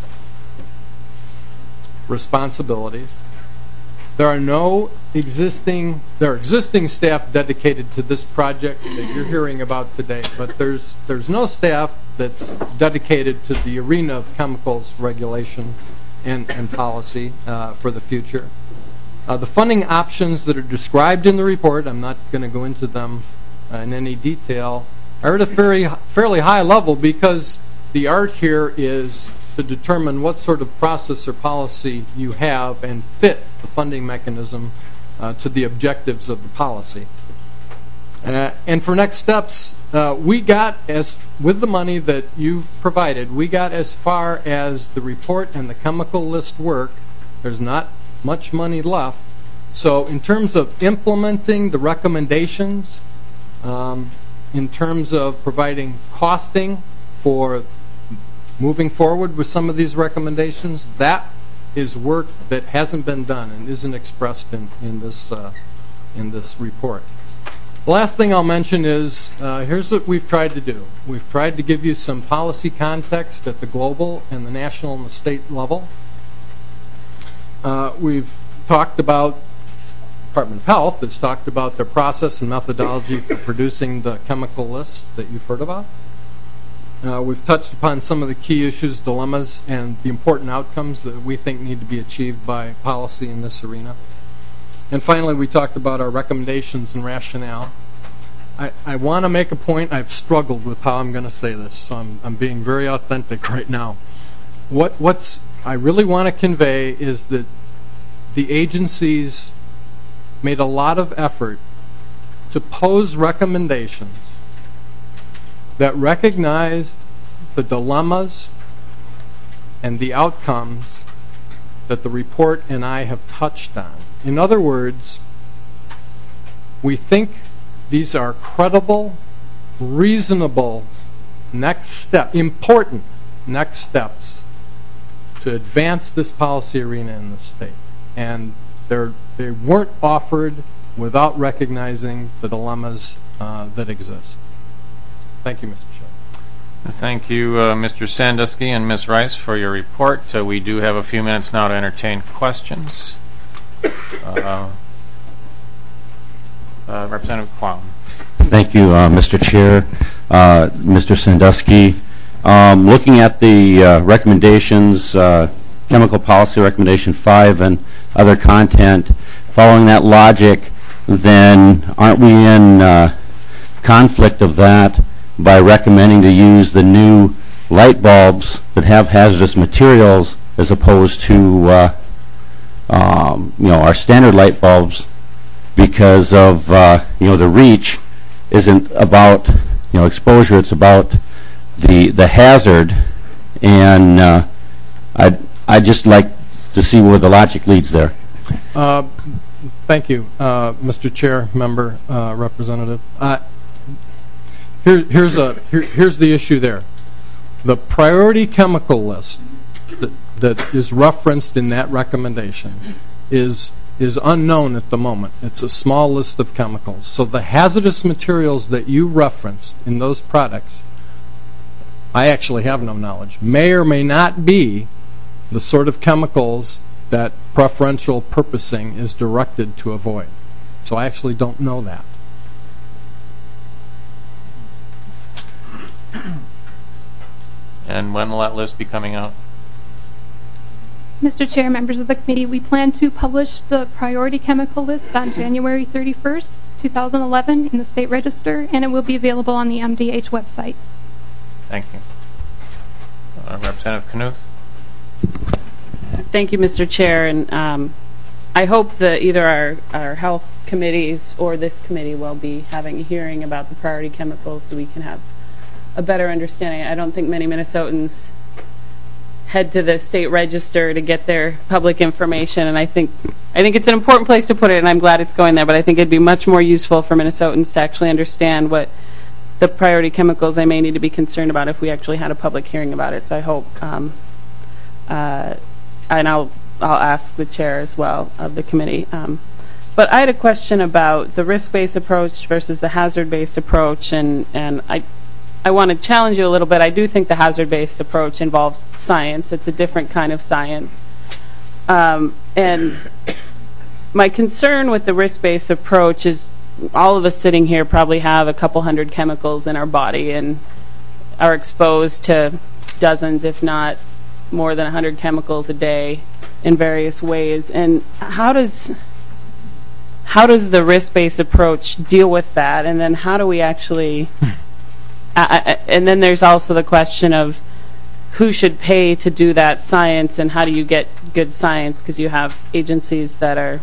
responsibilities. There are existing staff dedicated to this project that you're hearing about today, but there's no staff that's dedicated to the arena of chemicals regulation and policy for the future. The funding options that are described in the report, I'm not going to go into them in any detail, are at a fairly high level because the art here is to determine what sort of process or policy you have and fit the funding mechanism to the objectives of the policy. And for next steps, we got, with the money that you've provided, we got as far as the report and the chemical list work. There's not much money left. So in terms of implementing the recommendations, in terms of providing costing for moving forward with some of these recommendations, that is work that hasn't been done and isn't expressed in this report. The last thing I'll mention is here's what we've tried to do. We've tried to give you some policy context at the global and the national and the state level. We've talked about, Department of Health has talked about their process and methodology for producing the chemical lists that you've heard about. We've touched upon some of the key issues, dilemmas, and the important outcomes that we think need to be achieved by policy in this arena. And finally, we talked about our recommendations and rationale. I want to make a point. I've struggled with how I'm going to say this, so I'm being very authentic right now. What I really want to convey is that the agencies made a lot of effort to pose recommendations that recognized the dilemmas and the outcomes that the report and I have touched on. In other words, we think these are credible, reasonable important next steps to advance this policy arena in the state. And they weren't offered without recognizing the dilemmas that exist. Thank you, Mr. Chair. Thank you, Mr. Sandusky and Ms. Rice, for your report. We do have a few minutes now to entertain questions. Representative Quam. Thank you, Mr. Chair. Mr. Sandusky, looking at the recommendations, Chemical Policy Recommendation 5 and other content, following that logic, then aren't we in conflict of that by recommending to use the new light bulbs that have hazardous materials as opposed to our standard light bulbs, because of the reach isn't about exposure, it's about the hazard, and I'd just like to see where the logic leads there. Thank you, Mr. Chair, member, representative. Here's the issue there. The priority chemical list that is referenced in that recommendation is unknown at the moment. It's a small list of chemicals. So the hazardous materials that you referenced in those products, I actually have no knowledge, may or may not be the sort of chemicals that preferential purposing is directed to avoid. So I actually don't know that. And when will that list be coming out? Mr. Chair, members of the committee, we plan to publish the priority chemical list on January 31st, 2011 in the State Register, and it will be available on the MDH website. Thank you. Representative Knuth. Thank you, Mr. Chair, and I hope that either our health committees or this committee will be having a hearing about the priority chemicals so we can have a better understanding. I don't think many Minnesotans head to the State Register to get their public information, and I think it's an important place to put it, and I'm glad it's going there, but I think it'd be much more useful for Minnesotans to actually understand what the priority chemicals they may need to be concerned about if we actually had a public hearing about it. So I hope, and I'll ask the chair as well of the committee. But I had a question about the risk-based approach versus the hazard-based approach, and I want to challenge you a little bit. I do think the hazard-based approach involves science. It's a different kind of science. And my concern with the risk-based approach is all of us sitting here probably have a couple hundred chemicals in our body and are exposed to dozens, if not more than 100 chemicals a day in various ways. And how does the risk-based approach deal with that? And then how do we actually... and then there's also the question of who should pay to do that science, and how do you get good science, because you have agencies that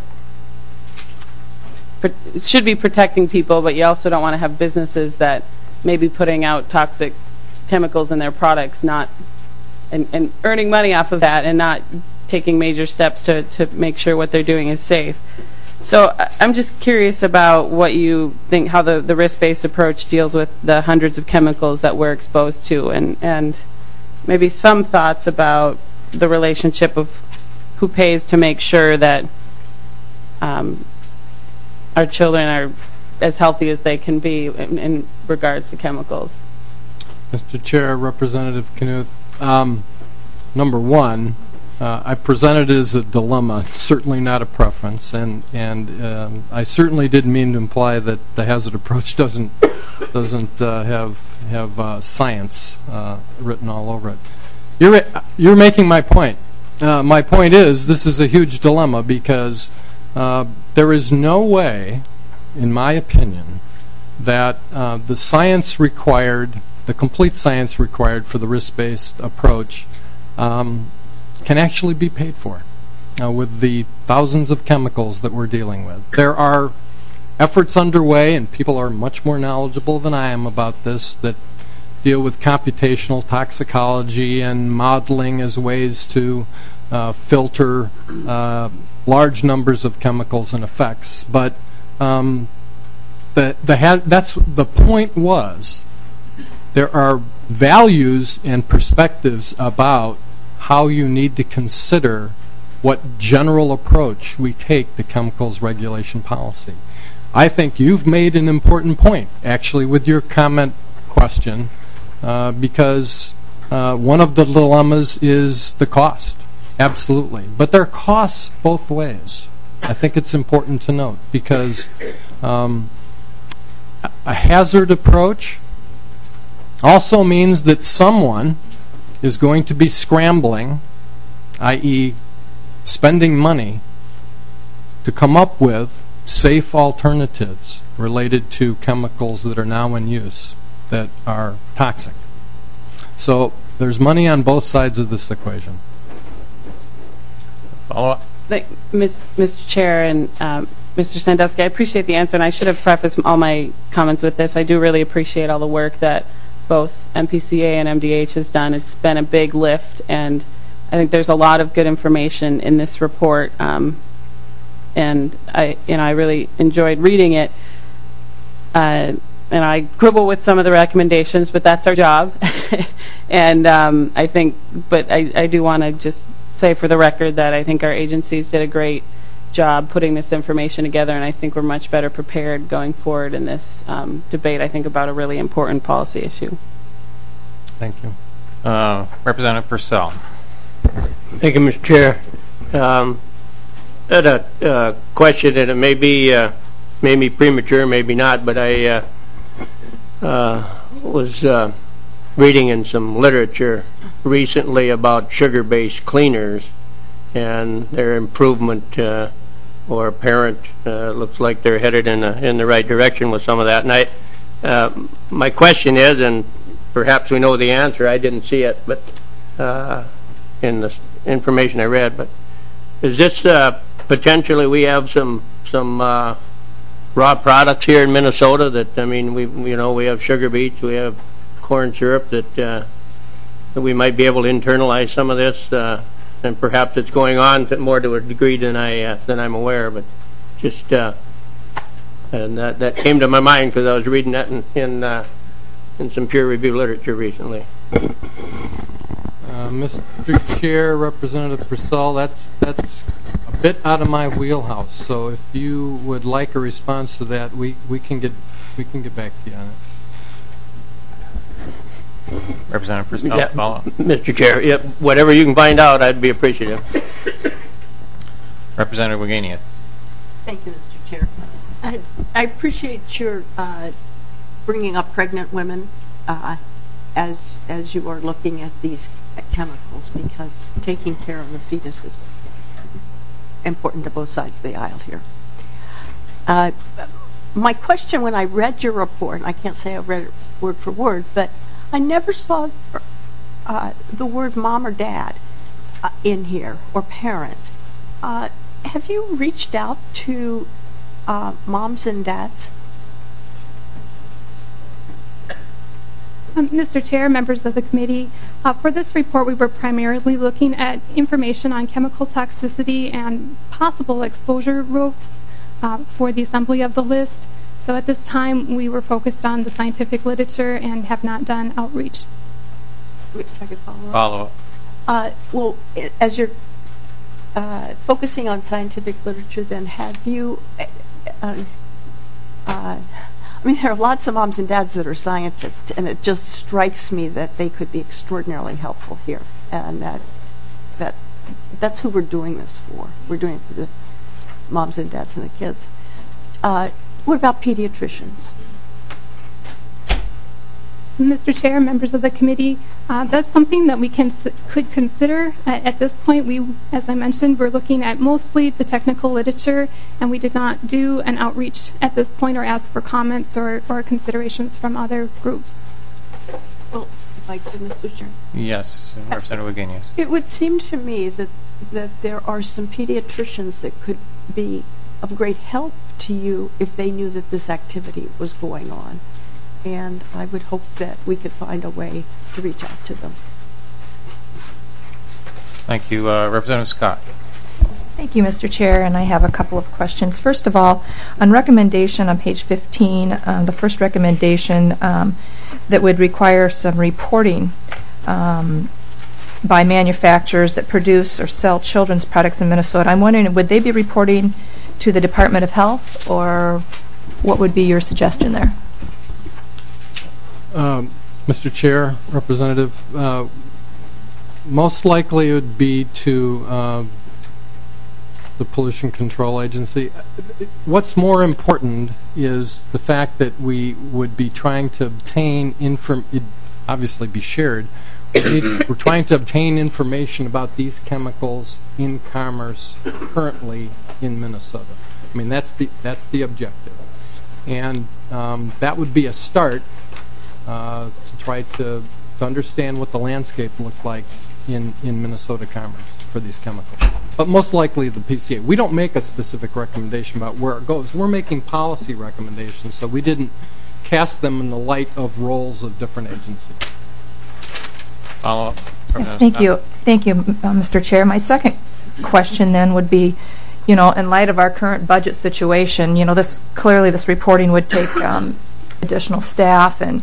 should be protecting people, but you also don't want to have businesses that may be putting out toxic chemicals in their products, and earning money off of that and not taking major steps to make sure what they're doing is safe. So I'm just curious about what you think, how the risk-based approach deals with the hundreds of chemicals that we're exposed to, and maybe some thoughts about the relationship of who pays to make sure that our children are as healthy as they can be in regards to chemicals. Mr. Chair, Representative Knuth, number one, I presented it as a dilemma, certainly not a preference, and I certainly didn't mean to imply that the hazard approach doesn't have science written all over it. You're making my point. My point is this is a huge dilemma because there is no way, in my opinion, that the science required, the complete science required for the risk-based approach, can actually be paid for. with the thousands of chemicals that we're dealing with. There are efforts underway, and people are much more knowledgeable than I am about this, that deal with computational toxicology and modeling as ways to filter large numbers of chemicals and effects. But that's the point was there are values and perspectives about how you need to consider what general approach we take to chemicals regulation policy. I think you've made an important point, actually, with your comment question, because one of the dilemmas is the cost, absolutely. But there are costs both ways. I think it's important to note, because a hazard approach also means that someone is going to be scrambling, i.e., spending money to come up with safe alternatives related to chemicals that are now in use that are toxic. So there's money on both sides of this equation. Follow up? Mr. Chair and Mr. Sandusky, I appreciate the answer, and I should have prefaced all my comments with this. I do really appreciate all the work that both MPCA and MDH has done. It's been a big lift, and I think there's a lot of good information in this report, and I really enjoyed reading it. And I quibble with some of the recommendations, but that's our job. And I think, but I do want to just say for the record that I think our agencies did a great job putting this information together, and I think we're much better prepared going forward in this debate, I think, about a really important policy issue. Thank you. Representative Purcell. Thank you, Mr. Chair. I had a question, and it may be premature, maybe not, but I was reading in some literature recently about sugar-based cleaners and their improvement or apparent. Looks like they're headed in the right direction with some of that. And my question is, and perhaps we know the answer, I didn't see it, but in the information I read, but is this potentially we have some raw products here in Minnesota that, I mean, we have sugar beets, we have corn syrup that we might be able to internalize some of this, and perhaps it's going on more to a degree than I'm aware, but just and that came to my mind because I was reading that in some peer-reviewed literature recently. Mr. Chair, Representative Purcell, that's a bit out of my wheelhouse. So if you would like a response to that, we can get back to you on it. Representative Purcell, Yeah, follow up. Mr. Chair, yep, whatever you can find out, I'd be appreciative. Representative Wagenius. Thank you, Mr. Chair. I appreciate your bringing up pregnant women as you are looking at these chemicals, because taking care of the fetus is important to both sides of the aisle here. My question when I read your report, and I can't say I read it word for word, but I never saw the word mom or dad in here, or parent. Have you reached out to moms and dads? Mr. Chair, members of the committee, for this report we were primarily looking at information on chemical toxicity and possible exposure routes for the assembly of the list. So at this time we were focused on the scientific literature and have not done outreach. If I could follow up. Follow up. Well, as you're focusing on scientific literature, then have you I mean, there are lots of moms and dads that are scientists, and it just strikes me that they could be extraordinarily helpful here, and that's who we're doing this for. We're doing it for the moms and dads and the kids. What about pediatricians? Mr. Chair, members of the committee, that's something that we could consider. At this point, as I mentioned, we're looking at mostly the technical literature, and we did not do an outreach at this point or ask for comments or considerations from other groups. Well, Like Mr. Chair. Yes, Representative Wiggin, yes. It would seem to me that there are some pediatricians that could be of great help to you if they knew that this activity was going on. And I would hope that we could find a way to reach out to them. Thank you. Representative Scott. Thank you, Mr. Chair, and I have a couple of questions. First of all, on recommendation on page 15, the first recommendation that would require some reporting by manufacturers that produce or sell children's products in Minnesota. I'm wondering, would they be reporting to the Department of Health, or what would be your suggestion there? Mr. Chair, Representative, most likely it would be to the Pollution Control Agency. What's more important is the fact that we would be trying to obtain obviously be shared. We're trying to obtain information about these chemicals in commerce currently in Minnesota. I mean, that's the objective, and that would be a start to try to understand what the landscape looked like in Minnesota commerce for these chemicals. But most likely the PCA. We don't make a specific recommendation about where it goes. We're making policy recommendations, so we didn't cast them in the light of roles of different agencies. Follow up. Yes, thank you. Thank you, Mr. Chair. My second question then would be, in light of our current budget situation, this reporting would take additional staff and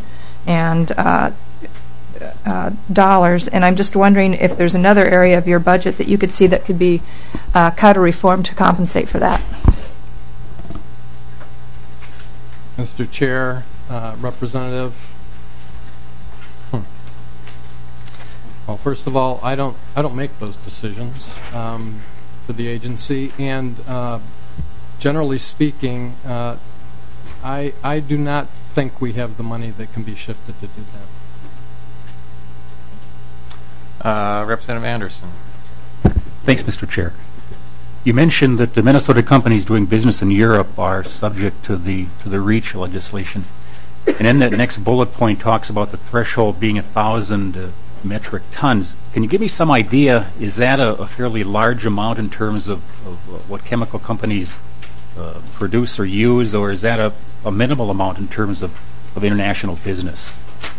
dollars, and I'm just wondering if there's another area of your budget that you could see that could be cut or reformed to compensate for that. Mr. Chair, Representative. Well, first of all, I don't make those decisions for the agency, and generally speaking, I do not think we have the money that can be shifted to do that. Representative Anderson. Thanks, Mr. Chair. You mentioned that the Minnesota companies doing business in Europe are subject to the REACH legislation. And then that next bullet point talks about the threshold being 1,000 metric tons. Can you give me some idea, is that a fairly large amount in terms of what chemical companies produce or use, or is that a minimal amount in terms of international business?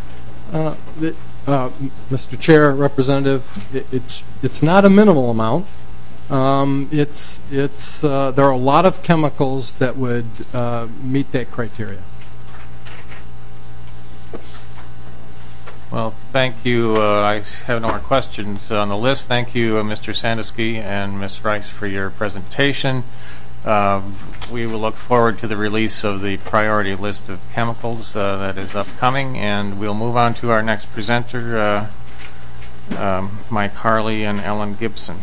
Mr. Chair, Representative, it's not a minimal amount. There are a lot of chemicals that would meet that criteria. Well, thank you. I have no more questions on the list. Thank you, Mr. Sandusky and Ms. Rice, for your presentation. We will look forward to the release of the priority list of chemicals that is upcoming, and we'll move on to our next presenter, Mike Harley and Ellen Gibson.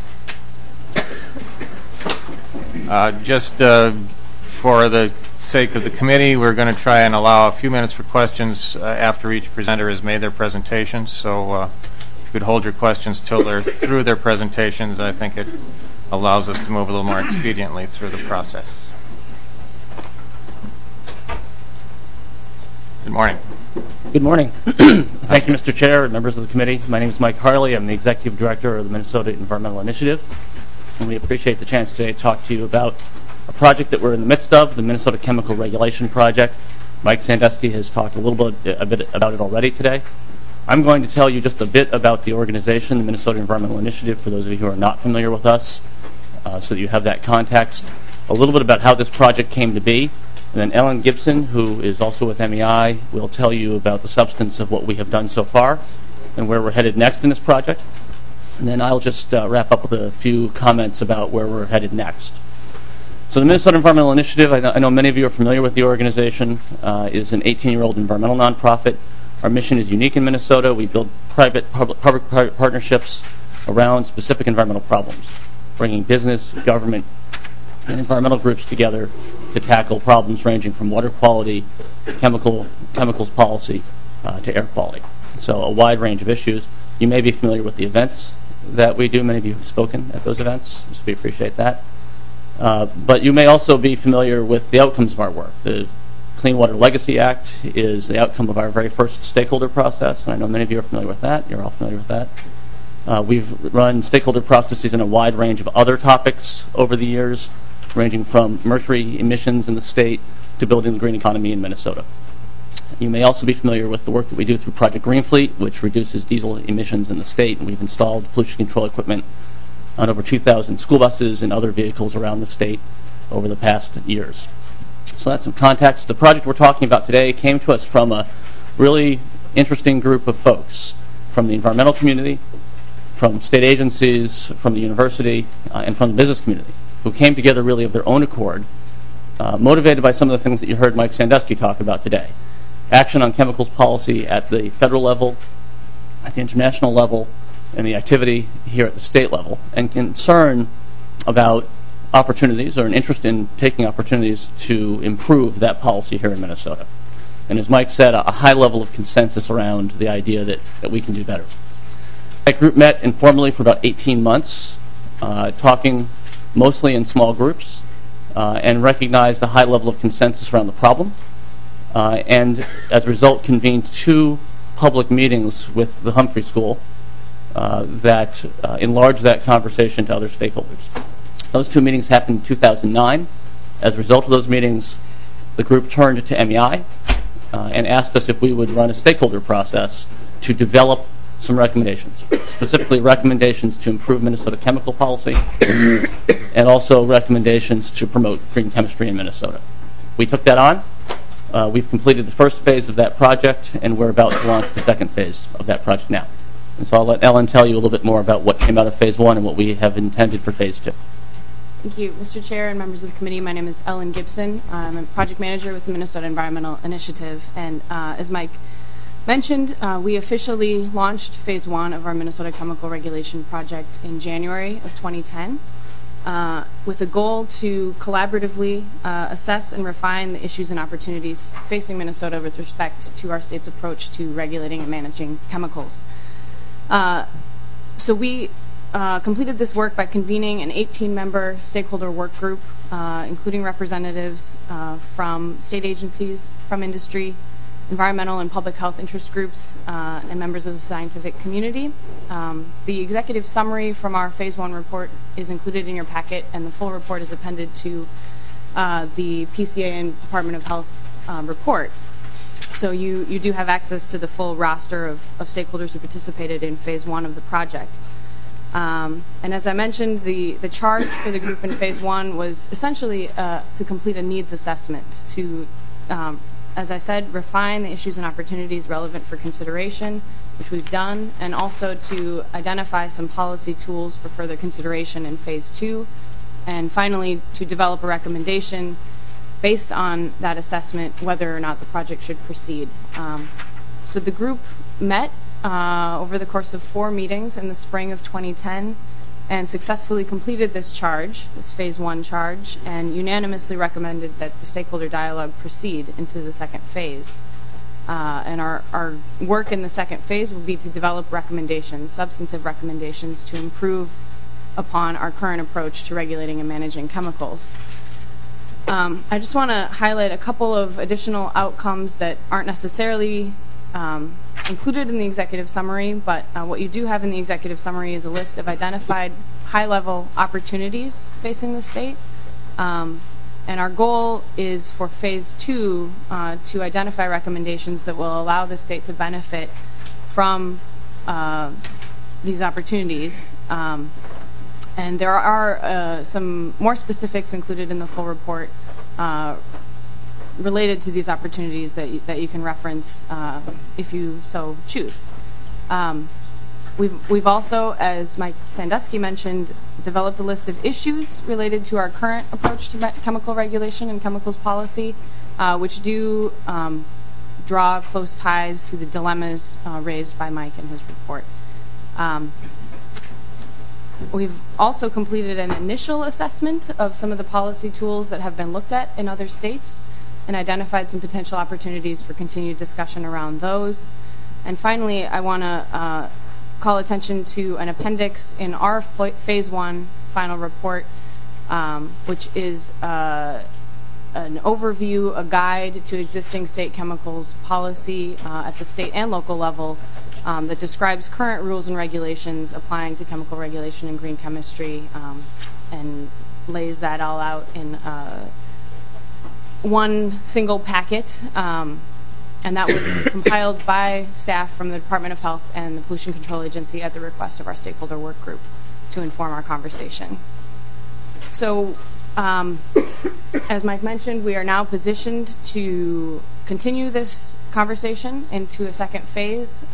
Just for the sake of the committee, we're going to try and allow a few minutes for questions after each presenter has made their presentation. So if you could hold your questions till they're through their presentations, I think it allows us to move a little more expediently through the process. Good morning. Good morning. Thank you, Mr. Chair and members of the committee. My name is Mike Harley. I'm the Executive Director of the Minnesota Environmental Initiative. And we appreciate the chance today to talk to you about a project that we're in the midst of, the Minnesota Chemical Regulation Project. Mike Sandusky has talked a bit about it already today. I'm going to tell you just a bit about the organization, the Minnesota Environmental Initiative, for those of you who are not familiar with us, so that you have that context. A little bit about how this project came to be. And then Ellen Gibson, who is also with MEI, will tell you about the substance of what we have done so far and where we're headed next in this project. And then I'll just wrap up with a few comments about where we're headed next. So the Minnesota Environmental Initiative, I know many of you are familiar with the organization, is an 18-year-old environmental nonprofit. Our mission is unique in Minnesota. We build public-private partnerships around specific environmental problems, bringing business, government, and environmental groups together to tackle problems ranging from water quality, chemicals policy, to air quality. So a wide range of issues. You may be familiar with the events that we do. Many of you have spoken at those events, so we appreciate that. But you may also be familiar with the outcomes of our work, the Clean Water Legacy Act is the outcome of our very first stakeholder process, and I know many of you are familiar with that. You're all familiar with that. We've run stakeholder processes in a wide range of other topics over the years, ranging from mercury emissions in the state to building the green economy in Minnesota. You may also be familiar with the work that we do through Project Green Fleet, which reduces diesel emissions in the state, and we've installed pollution control equipment on over 2,000 school buses and other vehicles around the state over the past years. So that's some context. The project we're talking about today came to us from a really interesting group of folks from the environmental community, from state agencies, from the university, and from the business community, who came together really of their own accord, motivated by some of the things that you heard Mike Sandusky talk about today. Action on chemicals policy at the federal level, at the international level, and the activity here at the state level, and concern about opportunities or an interest in taking opportunities to improve that policy here in Minnesota. And as Mike said, a high level of consensus around the idea that we can do better. That group met informally for about 18 months, talking mostly in small groups, and recognized a high level of consensus around the problem, and as a result convened 2 public meetings with the Humphrey School that enlarged that conversation to other stakeholders. Those 2 meetings happened in 2009. As a result of those meetings, the group turned to MEI and asked us if we would run a stakeholder process to develop some recommendations, specifically recommendations to improve Minnesota chemical policy and also recommendations to promote green chemistry in Minnesota. We took that on. We've completed the first phase of that project, and we're about to launch the second phase of that project now. And so I'll let Ellen tell you a little bit more about what came out of phase 1 and what we have intended for phase 2. Thank you, Mr. Chair and members of the committee. My name is Ellen Gibson. I'm a project manager with the Minnesota Environmental Initiative, and as Mike mentioned, we officially launched phase 1 of our Minnesota Chemical Regulation Project in January of 2010 with a goal to collaboratively assess and refine the issues and opportunities facing Minnesota with respect to our state's approach to regulating and managing chemicals. So we completed this work by convening an 18-member stakeholder work group, including representatives from state agencies, from industry, environmental and public health interest groups, and members of the scientific community. The executive summary from our phase 1 report is included in your packet, and the full report is appended to the PCA and Department of Health report. So you do have access to the full roster of stakeholders who participated in phase 1 of the project. And as I mentioned, the charge for the group in phase 1 was essentially to complete a needs assessment to, as I said, refine the issues and opportunities relevant for consideration, which we've done, and also to identify some policy tools for further consideration in phase 2, and finally to develop a recommendation based on that assessment whether or not the project should proceed. So the group met over the course of 4 meetings in the spring of 2010 and successfully completed this charge, this phase 1 charge, and unanimously recommended that the stakeholder dialogue proceed into the second phase. And our work in the second phase will be to develop recommendations, substantive recommendations to improve upon our current approach to regulating and managing chemicals. I just want to highlight a couple of additional outcomes that aren't necessarily included in the executive summary, but what you do have in the executive summary is a list of identified high-level opportunities facing the state. And our goal is for phase 2 to identify recommendations that will allow the state to benefit from these opportunities. And there are some more specifics included in the full report related to these opportunities that you can reference if you so choose. We've also, as Mike Sandusky mentioned, developed a list of issues related to our current approach to chemical regulation and chemicals policy, which do draw close ties to the dilemmas raised by Mike in his report. We've also completed an initial assessment of some of the policy tools that have been looked at in other states and identified some potential opportunities for continued discussion around those. And finally, I want to call attention to an appendix in our phase 1 final report, which is an overview, a guide to existing state chemicals policy at the state and local level that describes current rules and regulations applying to chemical regulation and green chemistry, and lays that all out in one single packet. And that was compiled by staff from the Department of Health and the Pollution Control Agency at the request of our stakeholder work group to inform our conversation. So, as Mike mentioned, we are now positioned to continue this conversation into a second phase.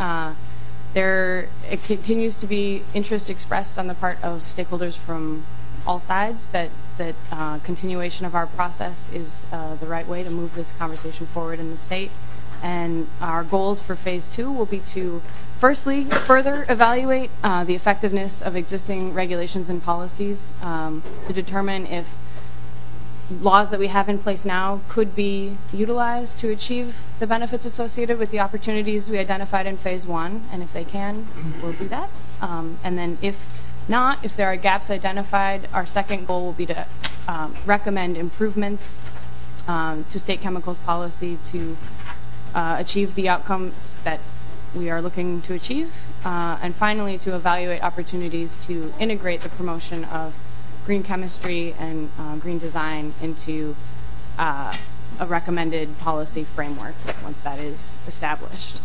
It continues to be interest expressed on the part of stakeholders from all sides that continuation of our process is the right way to move this conversation forward in the state. And our goals for phase 2 will be to, firstly, further evaluate the effectiveness of existing regulations and policies to determine if laws that we have in place now could be utilized to achieve the benefits associated with the opportunities we identified in phase 1. And if they can, we'll do that. And then if not, if there are gaps identified, our second goal will be to recommend improvements to state chemicals policy to achieve the outcomes that we are looking to achieve, and finally to evaluate opportunities to integrate the promotion of green chemistry and green design into a recommended policy framework once that is established.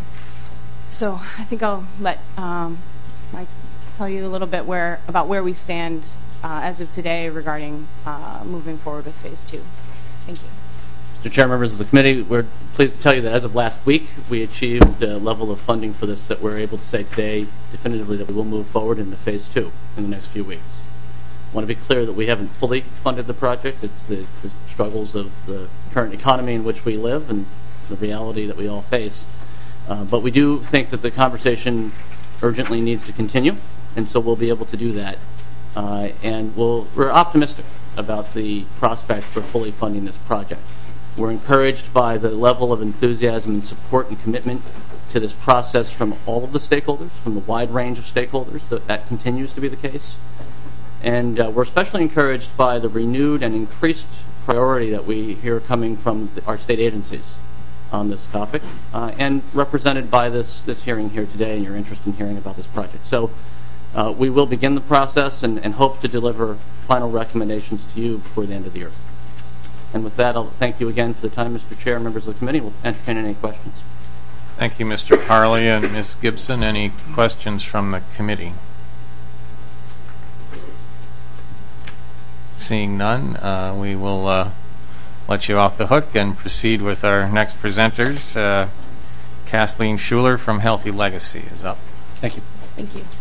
So I think I'll let Mike tell you a little bit about where we stand as of today regarding moving forward with phase 2. Thank you. Mr. Chair, members of the committee, we're pleased to tell you that as of last week, we achieved a level of funding for this that we're able to say today definitively that we will move forward into phase 2 in the next few weeks. I want to be clear that we haven't fully funded the project. It's the struggles of the current economy in which we live and the reality that we all face. But we do think that the conversation urgently needs to continue, and so we'll be able to do that. And we're optimistic about the prospect for fully funding this project. We're encouraged by the level of enthusiasm and support and commitment to this process from all of the stakeholders, from the wide range of stakeholders. That continues to be the case. And we're especially encouraged by the renewed and increased priority that we hear coming from our state agencies on this topic, and represented by this hearing here today and your interest in hearing about this project. So we will begin the process and hope to deliver final recommendations to you before the end of the year. And with that, I'll thank you again for the time, Mr. Chair, members of the committee. We'll entertain any questions. Thank you, Mr. Harley and Ms. Gibson. Any questions from the committee? Seeing none, we will let you off the hook and proceed with our next presenters. Kathleen Schuler from Healthy Legacy is up. Thank you. Thank you.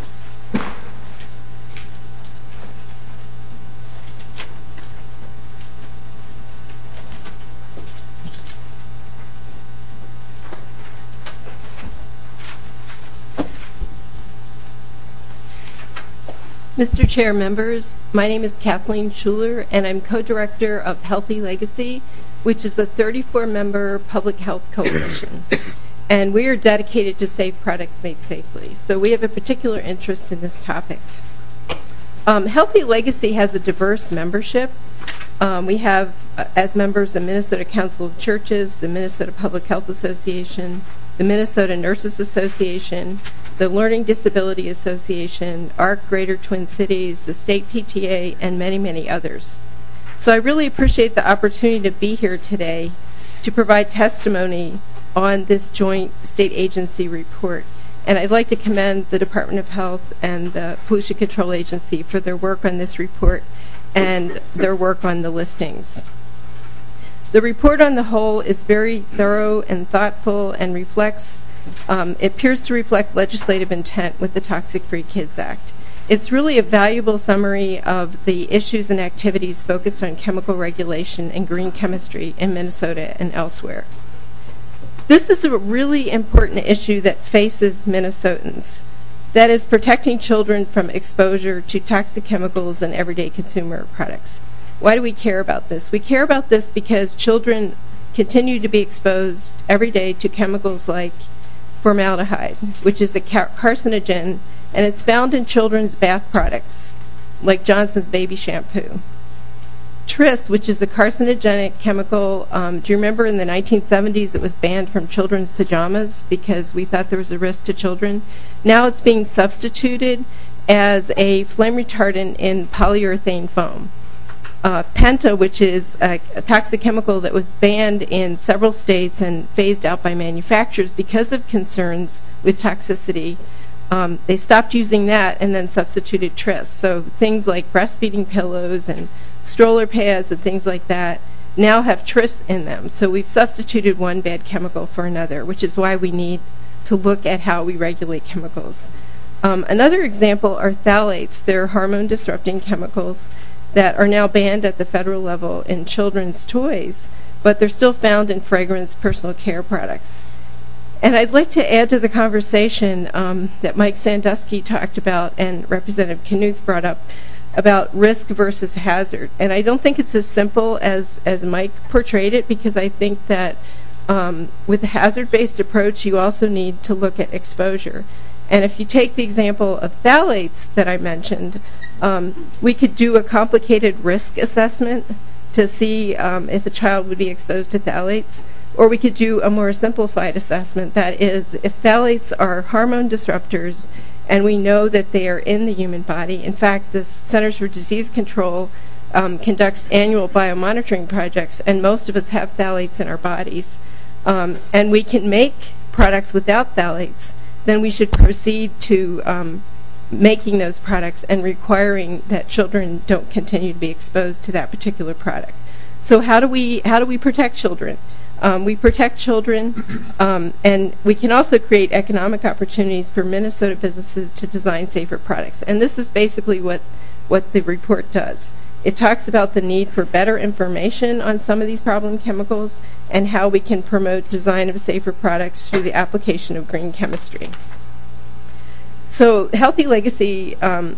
Mr. Chair, members, my name is Kathleen Schuler, and I'm co-director of Healthy Legacy, which is a 34-member public health coalition. And we are dedicated to safe products made safely. So we have a particular interest in this topic. Healthy Legacy has a diverse membership. We have, as members, the Minnesota Council of Churches, the Minnesota Public Health Association, the Minnesota Nurses Association, the Learning Disability Association, ARC Greater Twin Cities, the State PTA, and many, many others. So I really appreciate the opportunity to be here today to provide testimony on this joint state agency report. And I'd like to commend the Department of Health and the Pollution Control Agency for their work on this report and their work on the listings. The report on the whole is very thorough and thoughtful and reflects, it appears to reflect legislative intent with the Toxic Free Kids Act. It's really a valuable summary of the issues and activities focused on chemical regulation and green chemistry in Minnesota and elsewhere. This is a really important issue that faces Minnesotans. That is protecting children from exposure to toxic chemicals in everyday consumer products. Why do we care about this? We care about this because children continue to be exposed every day to chemicals like formaldehyde, which is a carcinogen, and it's found in children's bath products, like Johnson's baby shampoo. Tris, which is a carcinogenic chemical. Do you remember in the 1970s it was banned from children's pajamas because we thought there was a risk to children? Now it's being substituted as a flame retardant in polyurethane foam. Penta, which is a toxic chemical that was banned in several states and phased out by manufacturers because of concerns with toxicity, they stopped using that and then substituted Tris. So things like breastfeeding pillows and stroller pads and things like that now have Tris in them. So we've substituted one bad chemical for another, which is why we need to look at how we regulate chemicals. Another example are phthalates. They're hormone-disrupting chemicals that are now banned at the federal level in children's toys, but they're still found in fragrance personal care products. And I'd like to add to the conversation that Mike Sandusky talked about and Representative Knuth brought up about risk versus hazard. And I don't think it's as simple as Mike portrayed it, because I think that with a hazard-based approach, you also need to look at exposure. And if you take the example of phthalates that I mentioned, we could do a complicated risk assessment to see if a child would be exposed to phthalates, or we could do a more simplified assessment. That is, if phthalates are hormone disruptors and we know that they are in the human body. In fact, the Centers for Disease Control conducts annual biomonitoring projects, and most of us have phthalates in our bodies. And we can make products without phthalates. Then we should proceed to making those products and requiring that children don't continue to be exposed to that particular product. So how do we protect children? We protect children, and we can also create economic opportunities for Minnesota businesses to design safer products. And this is basically what the report does. It talks about the need for better information on some of these problem chemicals and how we can promote design of safer products through the application of green chemistry. So Healthy Legacy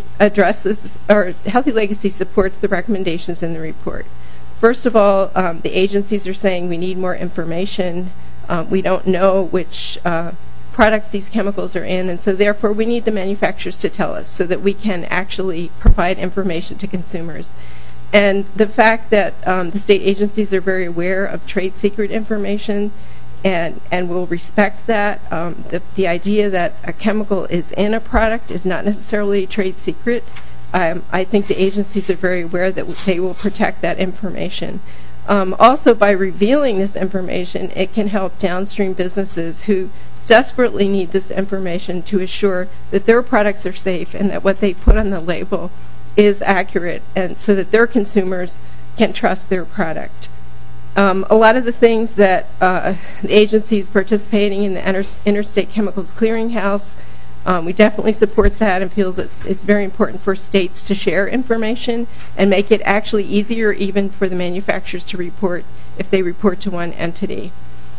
Healthy Legacy supports the recommendations in the report. First of all, the agencies are saying we need more information. We don't know which products these chemicals are in, and so therefore we need the manufacturers to tell us so that we can actually provide information to consumers. And the fact that the state agencies are very aware of trade secret information and will respect that. The idea that a chemical is in a product is not necessarily a trade secret. I think the agencies are very aware that they will protect that information. Also, by revealing this information, it can help downstream businesses who desperately need this information to assure that their products are safe and that what they put on the label is accurate, and so that their consumers can trust their product. A lot of the things that the agencies participating in the Interstate Chemicals Clearinghouse, we definitely support that and feel that it's very important for states to share information and make it actually easier even for the manufacturers to report if they report to one entity.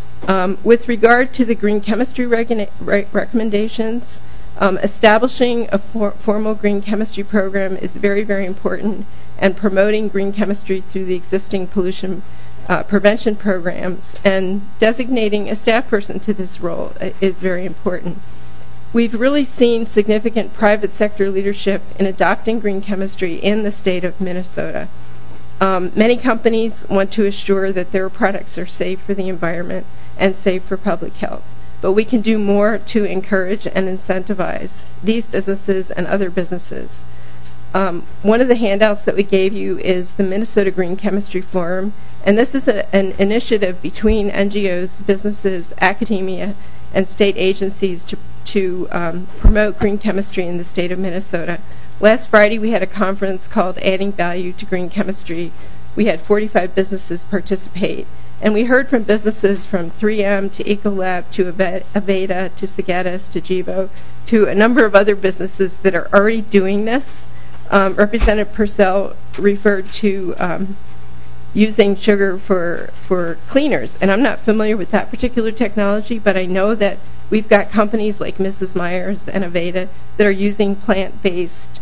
With regard to the green chemistry recommendations, establishing a formal green chemistry program is very, very important, and promoting green chemistry through the existing pollution prevention programs and designating a staff person to this role is very important. We've really seen significant private sector leadership in adopting green chemistry in the state of Minnesota. Many companies want to assure that their products are safe for the environment and safe for public health. But we can do more to encourage and incentivize these businesses and other businesses. One of the handouts that we gave you is the Minnesota Green Chemistry Forum, and this is an initiative between NGOs, businesses, academia, and state agencies to promote green chemistry in the state of Minnesota. Last Friday we had a conference called Adding Value to Green Chemistry. We had 45 businesses participate, and we heard from businesses from 3M to Ecolab to Aveda to Sagetis to Gevo to a number of other businesses that are already doing this. Representative Purcell referred to using sugar for cleaners, and I'm not familiar with that particular technology, but I know that we've got companies like Mrs. Myers and Aveda that are using plant-based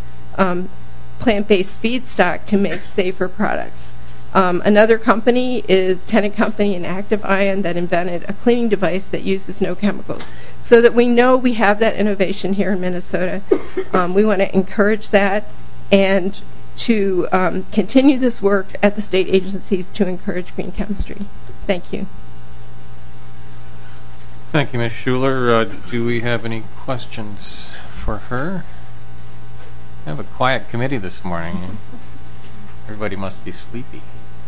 feedstock to make safer products. Another company is Tennant Company and Active Ion that invented a cleaning device that uses no chemicals. So that we know we have that innovation here in Minnesota. We want to encourage that, and to continue this work at the state agencies to encourage green chemistry. Thank you. Thank you, Ms. Schuler. Do we have any questions for her? We have a quiet committee this morning. Everybody must be sleepy.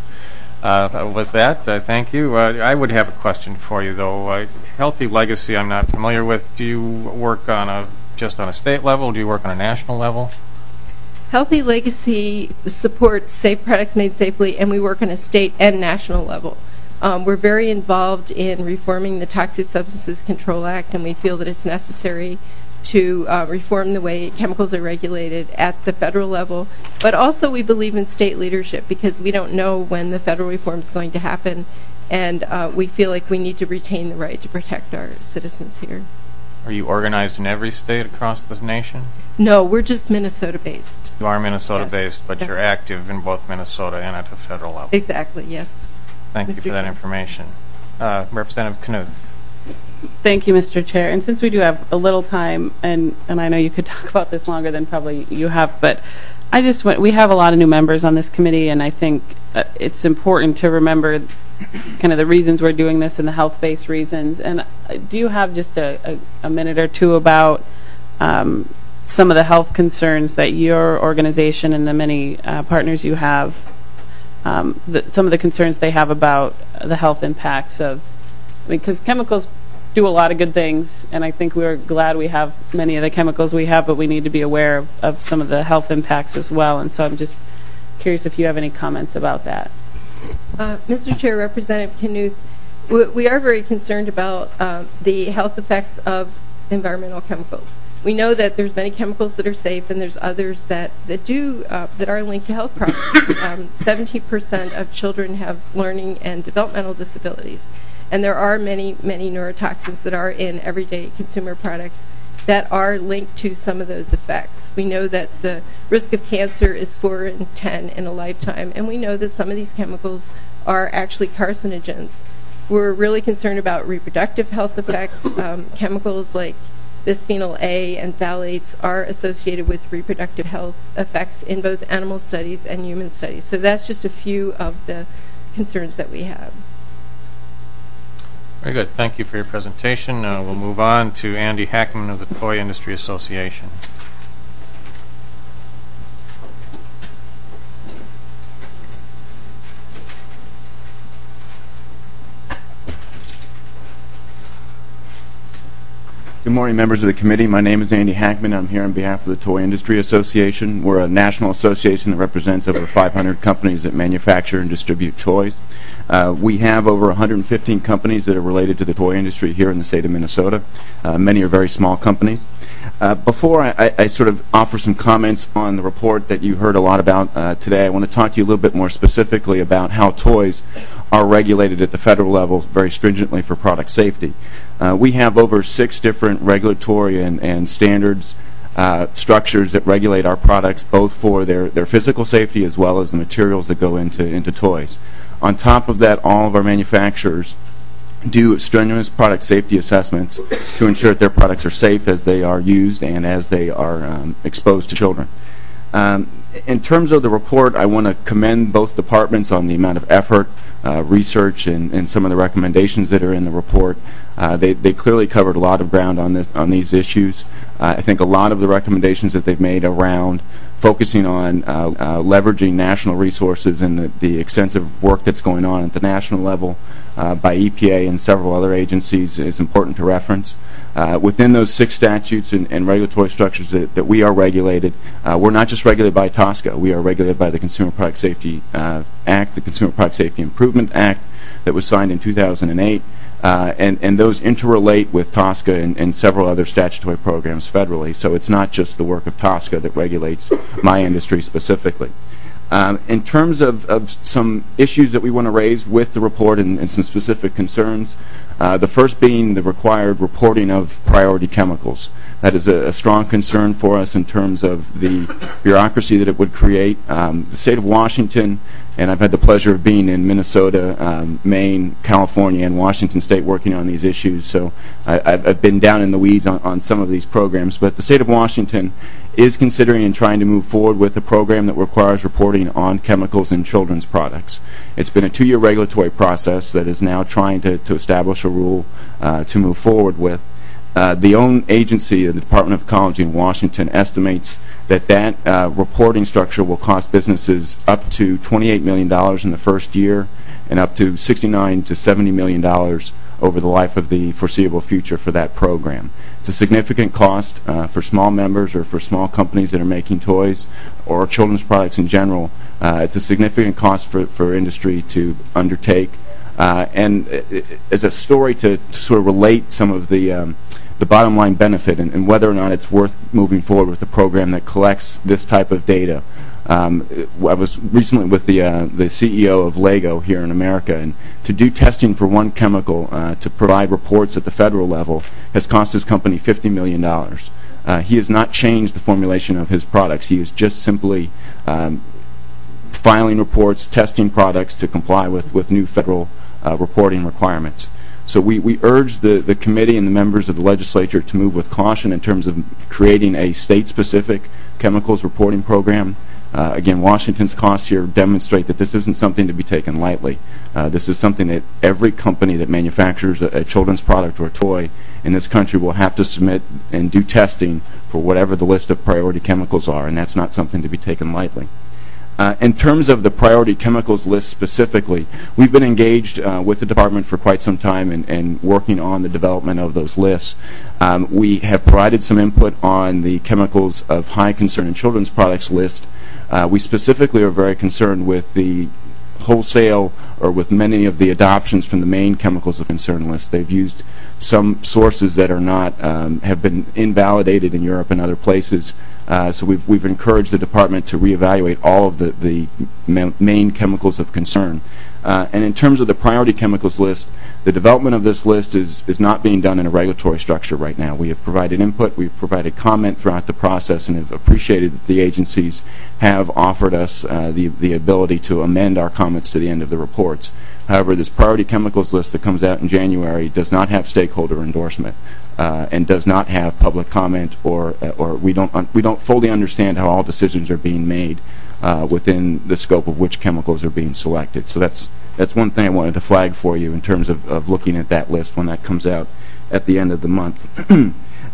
With that, thank you. I would have a question for you, though. Healthy Legacy I'm not familiar with. Do you work just on a state level? Do you work on a national level? Healthy Legacy supports safe products made safely, and we work on a state and national level. We're very involved in reforming the Toxic Substances Control Act, and we feel that it's necessary to reform the way chemicals are regulated at the federal level. But also we believe in state leadership because we don't know when the federal reform is going to happen, and we feel like we need to retain the right to protect our citizens here. Are you organized in every state across the nation? No, we're just Minnesota-based. You are Minnesota-based, Yes. but you're active in both Minnesota and at the federal level. Exactly, yes. Thank you for that information. Representative Knuth. Thank you, Mr. Chair. And since we do have a little time, and I know you could talk about this longer than probably you have, but we have a lot of new members on this committee, and I think it's important to remember kind of the reasons we're doing this and the health-based reasons. And do you have just a minute or two about some of the health concerns that your organization and the many partners you have, some of the concerns they have about the health impacts of, because chemicals do a lot of good things, and I think we're glad we have many of the chemicals we have, but we need to be aware of some of the health impacts as well. And so I'm just curious if you have any comments about that. Mr. Chair, Representative Knuth, we are very concerned about the health effects of environmental chemicals. We know that there's many chemicals that are safe, and there's others that are linked to health problems. 70% of children have learning and developmental disabilities, and there are many neurotoxins that are in everyday consumer products that are linked to some of those effects. We know that the risk of cancer is 4 in 10 in a lifetime, and we know that some of these chemicals are actually carcinogens. We're really concerned about reproductive health effects. Chemicals like bisphenol A and phthalates are associated with reproductive health effects in both animal studies and human studies. So that's just a few of the concerns that we have. Very good. Thank you for your presentation. We'll move on to Andy Hackman of the Toy Industry Association. Good morning, members of the committee. My name is Andy Hackman. I'm here on behalf of the Toy Industry Association. We're a national association that represents over 500 companies that manufacture and distribute toys. We have over 115 companies that are related to the toy industry here in the state of Minnesota. Many are very small companies. Before I sort of offer some comments on the report that you heard a lot about today, I want to talk to you a little bit more specifically about how toys are regulated at the federal level very stringently for product safety. We have over 6 different regulatory and standards structures that regulate our products, both for their physical safety as well as the materials that go into toys. On top of that, all of our manufacturers do strenuous product safety assessments to ensure that their products are safe as they are used and as they are exposed to children. In terms of the report, I want to commend both departments on the amount of effort, research, and some of the recommendations that are in the report. They clearly covered a lot of ground on these issues. I think a lot of the recommendations that they've made around focusing on leveraging national resources and the extensive work that's going on at the national level by EPA and several other agencies is important to reference. Within those 6 statutes and regulatory structures that we are regulated, we're not just regulated by TSCA. We are regulated by the Consumer Product Safety Act, the Consumer Product Safety Improvement Act that was signed in 2008. And those interrelate with TSCA and several other statutory programs federally. So it's not just the work of TSCA that regulates my industry specifically. In terms of some issues that we want to raise with the report and some specific concerns, The first being the required reporting of priority chemicals. That is a strong concern for us in terms of the bureaucracy that it would create. The state of Washington, and I've had the pleasure of being in Minnesota, Maine, California, and Washington State working on these issues, so I've been down in the weeds on some of these programs. But the state of Washington is considering and trying to move forward with a program that requires reporting on chemicals in children's products. It's been a 2-year regulatory process that is now trying to establish a rule to move forward with. The own agency, the Department of Ecology in Washington, estimates that reporting structure will cost businesses up to $28 million in the first year and up to $69 to $70 million over the life of the foreseeable future for that program. It's a significant cost for small members or for small companies that are making toys or children's products in general. It's a significant cost for industry to undertake. And as a story to sort of relate some of the bottom line benefit and whether or not it's worth moving forward with a program that collects this type of data. I was recently with the CEO of Lego here in America, and to do testing for one chemical to provide reports at the federal level has cost his company $50 million. He has not changed the formulation of his products. He is just simply filing reports, testing products to comply with new federal reporting requirements. So we urge the committee and the members of the legislature to move with caution in terms of creating a state-specific chemicals reporting program. Again, Washington's costs here demonstrate that this isn't something to be taken lightly. This is something that every company that manufactures a children's product or a toy in this country will have to submit and do testing for whatever the list of priority chemicals are, and that's not something to be taken lightly. In terms of the priority chemicals list specifically, we've been engaged with the department for quite some time and working on the development of those lists. We have provided some input on the chemicals of high concern in children's products list. We specifically are very concerned with the wholesale or with many of the adoptions from the main chemicals of concern list. They've used some sources that are not have been invalidated in Europe and other places. So we've encouraged the department to reevaluate all of the main chemicals of concern. And in terms of the priority chemicals list, the development of this list is not being done in a regulatory structure right now. We have provided input, we've provided comment throughout the process, and have appreciated that the agencies have offered us the ability to amend our comments to the end of the reports. However, this priority chemicals list that comes out in January does not have stakeholder endorsement and does not have public comment, or we don't fully understand how all decisions are being made within the scope of which chemicals are being selected. So that's one thing I wanted to flag for you in terms of looking at that list when that comes out at the end of the month. And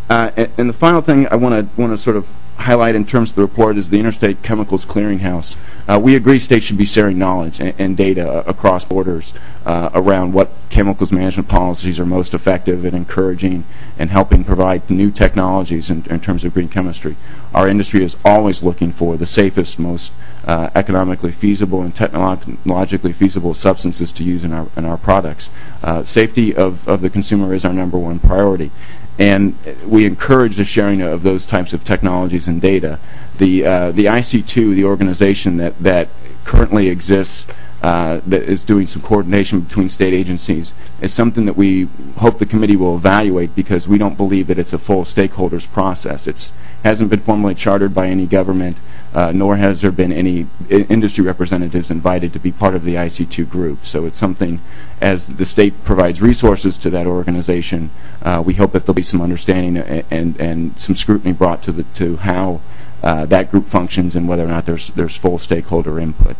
the final thing I want to sort of highlight in terms of the report is the Interstate Chemicals Clearinghouse. We agree states should be sharing knowledge and data across borders around what chemicals management policies are most effective at encouraging and helping provide new technologies in terms of green chemistry. Our industry is always looking for the safest, most economically feasible and technologically feasible substances to use in our products. Safety of the consumer is our #1 priority. And we encourage the sharing of those types of technologies and data. The IC2, the organization that currently exists, that is doing some coordination between state agencies, is something that we hope the committee will evaluate, because we don't believe that it's a full stakeholders process. It hasn't been formally chartered by any government, nor has there been any industry representatives invited to be part of the IC2 group. So it's something, as the state provides resources to that organization, we hope that there'll be some understanding and some scrutiny brought to how that group functions and whether or not there's full stakeholder input.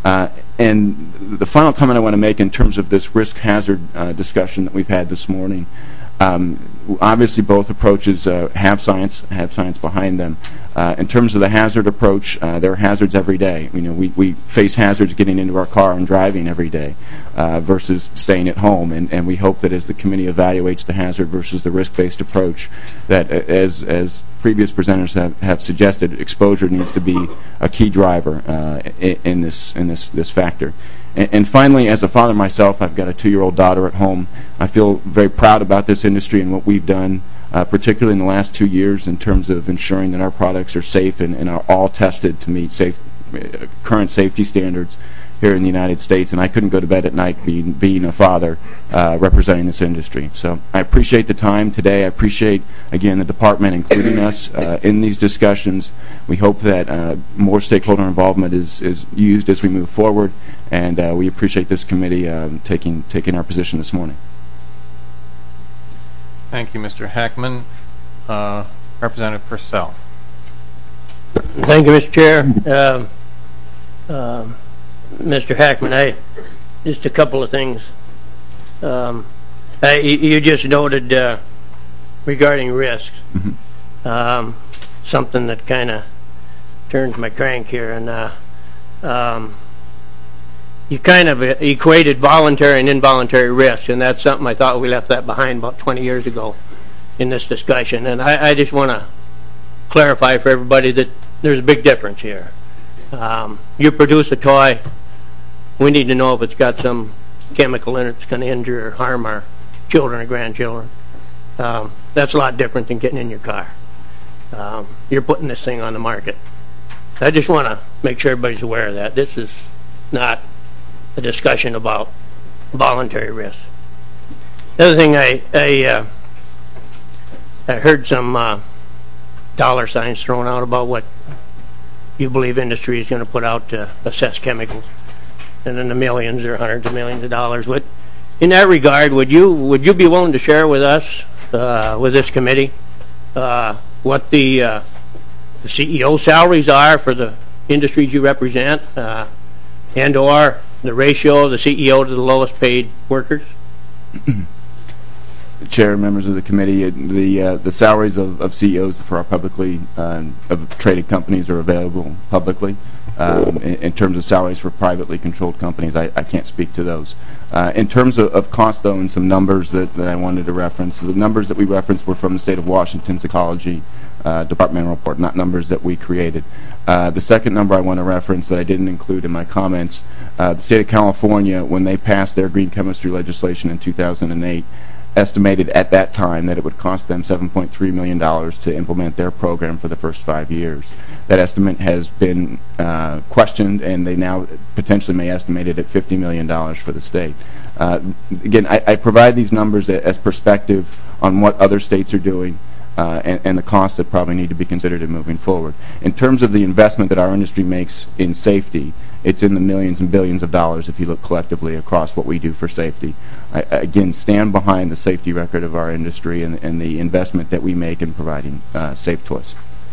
And the final comment I want to make in terms of this risk hazard discussion that we've had this morning, obviously both approaches have science behind them. In terms of the hazard approach, there are hazards every day. We face hazards getting into our car and driving every day versus staying at home, and we hope that as the committee evaluates the hazard versus the risk-based approach, that as previous presenters have suggested, exposure needs to be a key driver in this factor. And finally, as a father myself, I've got a 2-year-old daughter at home. I feel very proud about this industry and what we've done, particularly in the last 2 years, in terms of ensuring that our products are safe and are all tested to meet current safety standards. here in the United States, and I couldn't go to bed at night being a father representing this industry. So I appreciate the time today. I appreciate, again, the department including us in these discussions. We hope that more stakeholder involvement is used as we move forward, and we appreciate this committee taking our position this morning. Thank you, Mr. Hackman. Representative Purcell. Thank you, Mr. Chair. Mr. Hackman, just a couple of things. You just noted regarding risks, something that kind of turns my crank here, and you kind of equated voluntary and involuntary risk, and that's something I thought we left that behind about 20 years ago in this discussion. And I just want to clarify for everybody that there's a big difference here. You produce a toy, we need to know if it's got some chemical in it that's going to injure or harm our children or grandchildren. That's a lot different than getting in your car. You're putting this thing on the market. I just want to make sure everybody's aware of that. This is not a discussion about voluntary risk. The other thing, I heard some dollar signs thrown out about what you believe industry is going to put out to assess chemicals, and in the millions or hundreds of millions of dollars. In that regard, would you be willing to share with us, with this committee, what the CEO salaries are for the industries you represent, and or the ratio of the CEO to the lowest paid workers? Chair, members of the committee, the salaries of CEOs for our publicly of traded companies are available publicly. In terms of salaries for privately controlled companies, I can't speak to those. In terms of cost, though, and some numbers that I wanted to reference, the numbers that we referenced were from the State of Washington's ecology departmental report, not numbers that we created. The second number I want to reference that I didn't include in my comments, the State of California, when they passed their green chemistry legislation in 2008, estimated at that time that it would cost them $7.3 million to implement their program for the first 5 years. That estimate has been questioned, and they now potentially may estimate it at $50 million for the state. Again, I provide these numbers as perspective on what other states are doing and the costs that probably need to be considered in moving forward. In terms of the investment that our industry makes in safety, it's in the millions and billions of dollars if you look collectively across what we do for safety. I again stand behind the safety record of our industry and the investment that we make in providing safe toys.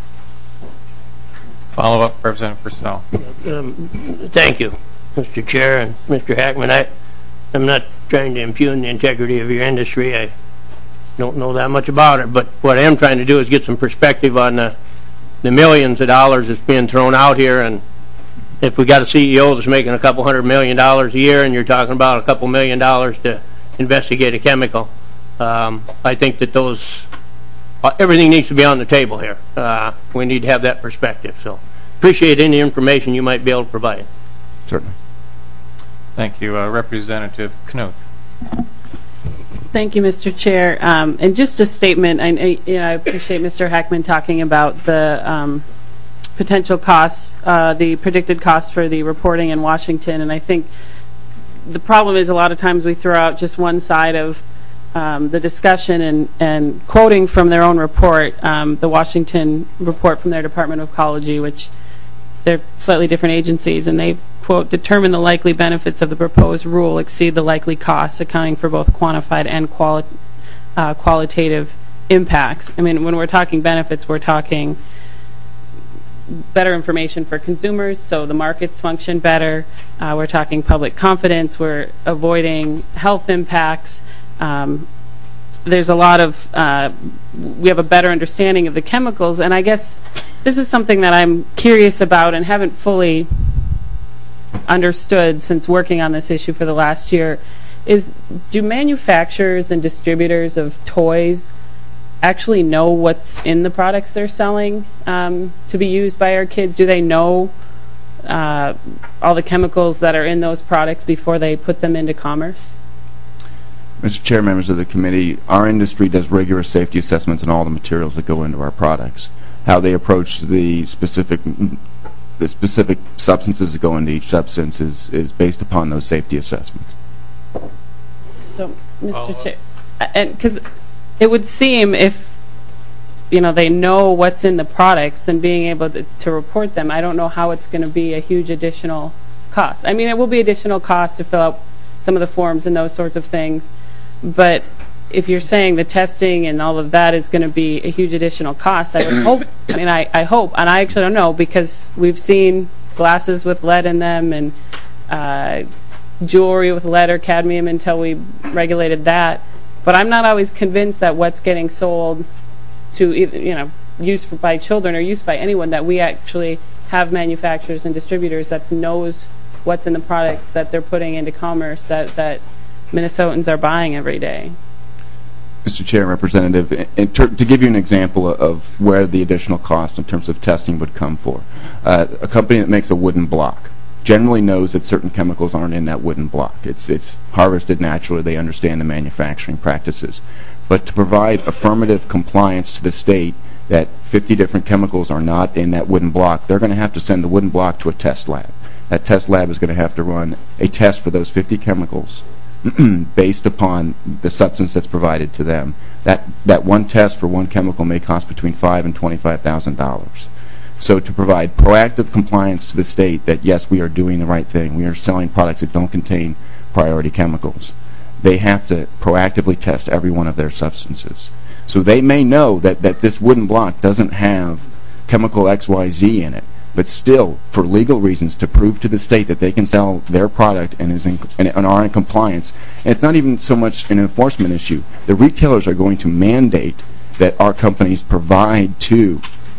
Follow up, Representative Purcell. Thank you, Mr. Chair and Mr. Hackman. I'm not trying to impugn the integrity of your industry. I don't know that much about it, but what I am trying to do is get some perspective on the millions of dollars that's being thrown out here. And if we got a CEO that's making a couple $100 million a year, and you're talking about a couple $1 million to investigate a chemical, I think that everything needs to be on the table here. We need to have that perspective. So appreciate any information you might be able to provide. Certainly. Thank you. Representative Knuth. Thank you, Mr. Chair. And just a statement, I appreciate Mr. Hackman talking about the potential costs, the predicted costs for the reporting in Washington. And I think the problem is a lot of times we throw out just one side of the discussion and quoting from their own report, the Washington report from their Department of Ecology, which they're slightly different agencies, and they've, quote, determined the likely benefits of the proposed rule exceed the likely costs, accounting for both quantified and qualitative impacts. I mean, when we're talking benefits, we're talking better information for consumers, so the markets function better. We're talking public confidence. We're avoiding health impacts. There's a lot of, we have a better understanding of the chemicals, and I guess this is something that I'm curious about and haven't fully understood since working on this issue for the last year, is do manufacturers and distributors of toys actually know what's in the products they're selling to be used by our kids? Do they know all the chemicals that are in those products before they put them into commerce? Mr. Chair, members of the committee, our industry does rigorous safety assessments on all the materials that go into our products. How they approach the specific the specific substances that go into each substance is based upon those safety assessments. So, Mr. Chair, because it would seem if they know what's in the products, then being able to report them, I don't know how it's going to be a huge additional cost. I mean, it will be additional cost to fill out some of the forms and those sorts of things, but if you're saying the testing and all of that is going to be a huge additional cost, I would hope, I hope, and I actually don't know, because we've seen glasses with lead in them and jewelry with lead or cadmium until we regulated that. But I'm not always convinced that what's getting sold to used by children or used by anyone, that we actually have manufacturers and distributors that knows what's in the products that they're putting into commerce that Minnesotans are buying every day. Mr. Chair, Representative, to give you an example of where the additional cost in terms of testing would come for, a company that makes a wooden block generally knows that certain chemicals aren't in that wooden block. It's harvested naturally. They understand the manufacturing practices. But to provide affirmative compliance to the state that 50 different chemicals are not in that wooden block, they're going to have to send the wooden block to a test lab. That test lab is going to have to run a test for those 50 chemicals based upon the substance that's provided to them. That one test for one chemical may cost between $5,000 and $25,000. So to provide proactive compliance to the state that, yes, we are doing the right thing, we are selling products that don't contain priority chemicals, they have to proactively test every one of their substances. So they may know that this wooden block doesn't have chemical XYZ in it, but still, for legal reasons, to prove to the state that they can sell their product and are in compliance. And it's not even so much an enforcement issue. The retailers are going to mandate that our companies provide to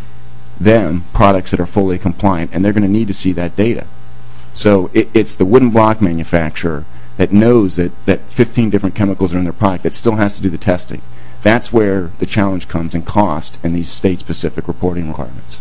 them products that are fully compliant, and they're going to need to see that data. So it's the wooden block manufacturer that knows that 15 different chemicals are in their product that still has to do the testing. That's where the challenge comes in cost and these state-specific reporting requirements.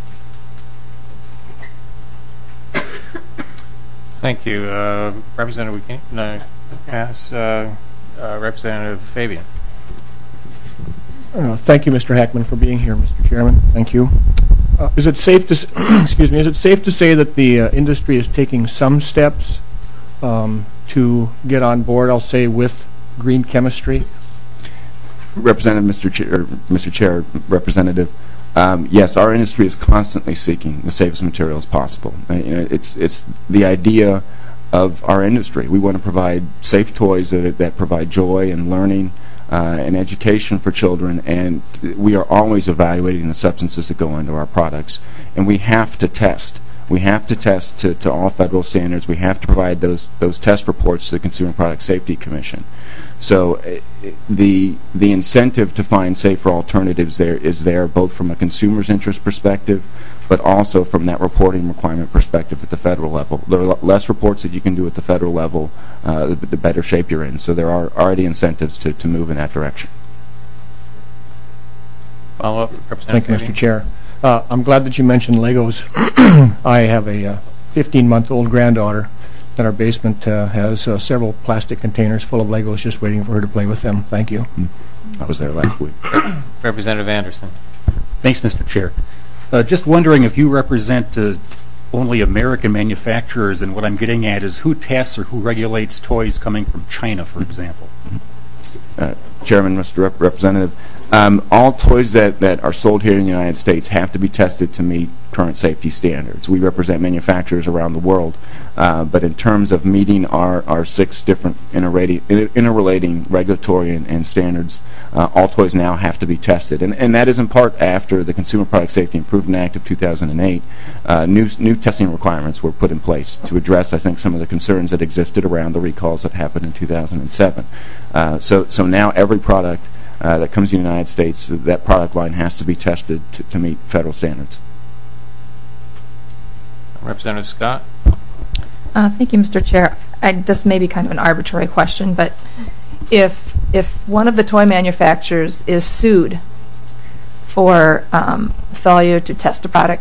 Thank you. Representative, we can ask Representative Fabian. Thank you, Mr. Hackman, for being here, Mr. Chairman. Thank you. Is it safe to excuse me? Is it safe to say that the industry is taking some steps to get on board, I'll say, with green chemistry? Representative, Mr. Chair, Representative, yes, our industry is constantly seeking the safest materials possible. It's the idea of our industry. We want to provide safe toys that provide joy and learning and education for children, and we are always evaluating the substances that go into our products. And we have to test. We have to test to all federal standards. We have to provide those test reports to the Consumer Product Safety Commission. So the incentive to find safer alternatives is there both from a consumer's interest perspective, but also from that reporting requirement perspective at the federal level. There are less reports that you can do at the federal level, the better shape you're in. So there are already incentives to move in that direction. Follow up, Thank you, Mr. Chair. I'm glad that you mentioned Legos. I have a 15-month-old granddaughter, and our basement has several plastic containers full of Legos just waiting for her to play with them. Thank you. I was there last week. Representative Anderson. Thanks, Mr. Chair. Just wondering if you represent only American manufacturers, and what I'm getting at is who tests or who regulates toys coming from China, for example? Chairman, Mr. Representative, all toys that are sold here in the United States have to be tested to meet current safety standards. We represent manufacturers around the world, but in terms of meeting our 6 different interrelating regulatory and standards, all toys now have to be tested. And that is in part after the Consumer Product Safety Improvement Act of 2008. New testing requirements were put in place to address, I think, some of the concerns that existed around the recalls that happened in 2007. So now every product that comes to the United States, that product line has to be tested to meet federal standards. Representative Scott. Thank you, Mr. Chair. This may be kind of an arbitrary question, but if one of the toy manufacturers is sued for failure to test a product,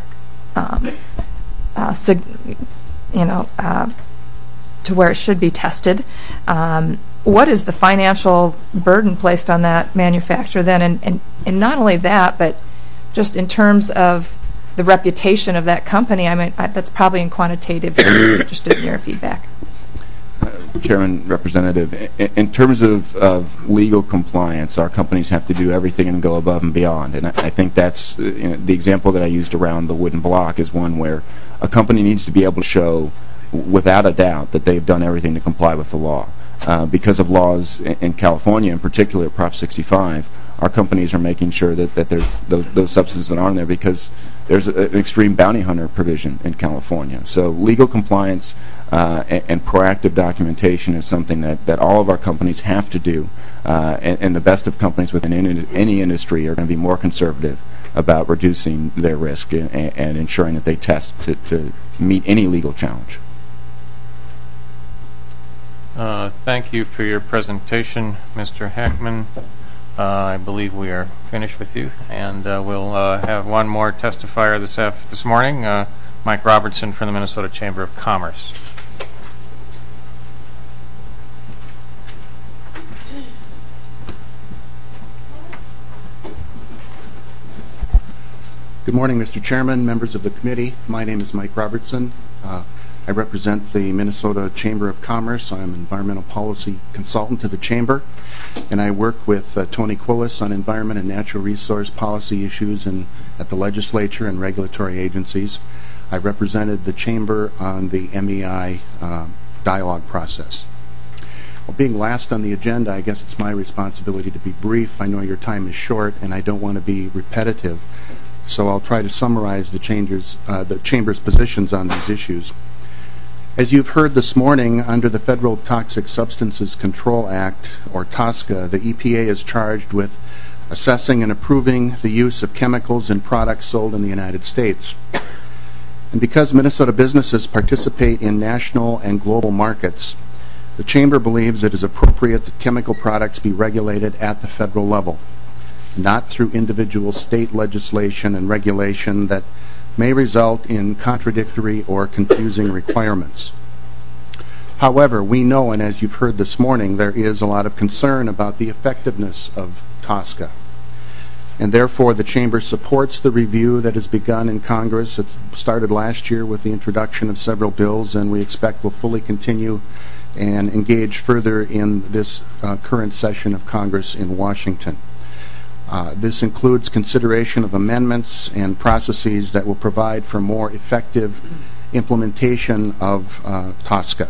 to where it should be tested, what is the financial burden placed on that manufacturer then? And not only that, but just in terms of the reputation of that company, I mean, that's probably in quantitative. I'm interested in your feedback. Chairman, Representative, in terms of legal compliance, our companies have to do everything and go above and beyond. And I think that's the example that I used around the wooden block is one where a company needs to be able to show without a doubt that they've done everything to comply with the law. Because of laws in California, in particular Prop 65, our companies are making sure that there's those substances that aren't there because there's an extreme bounty hunter provision in California. So legal compliance and proactive documentation is something that all of our companies have to do. And the best of companies within any industry are going to be more conservative about reducing their risk and ensuring that they test to meet any legal challenge. Thank you for your presentation, Mr. Hackman. I believe we are finished with you, and we'll have one more testifier this morning, Mike Robertson from the Minnesota Chamber of Commerce. Good morning, Mr. Chairman, members of the committee. My name is Mike Robertson. I represent the Minnesota Chamber of Commerce. I'm an environmental policy consultant to the Chamber, and I work with Tony Quillis on environment and natural resource policy issues at the legislature and regulatory agencies. I represented the Chamber on the MEI dialogue process. Well, being last on the agenda, I guess it's my responsibility to be brief. I know your time is short, and I don't want to be repetitive, so I'll try to summarize the Chamber's positions on these issues. As you've heard this morning, under the Federal Toxic Substances Control Act, or TSCA, the EPA is charged with assessing and approving the use of chemicals in products sold in the United States. And because Minnesota businesses participate in national and global markets, the Chamber believes it is appropriate that chemical products be regulated at the federal level, not through individual state legislation and regulation that may result in contradictory or confusing requirements. However, we know, and as you've heard this morning, there is a lot of concern about the effectiveness of TSCA. And therefore, the Chamber supports the review that has begun in Congress. It started last year with the introduction of several bills, and we expect will fully continue and engage further in this current session of Congress in Washington. This includes consideration of amendments and processes that will provide for more effective implementation of TSCA.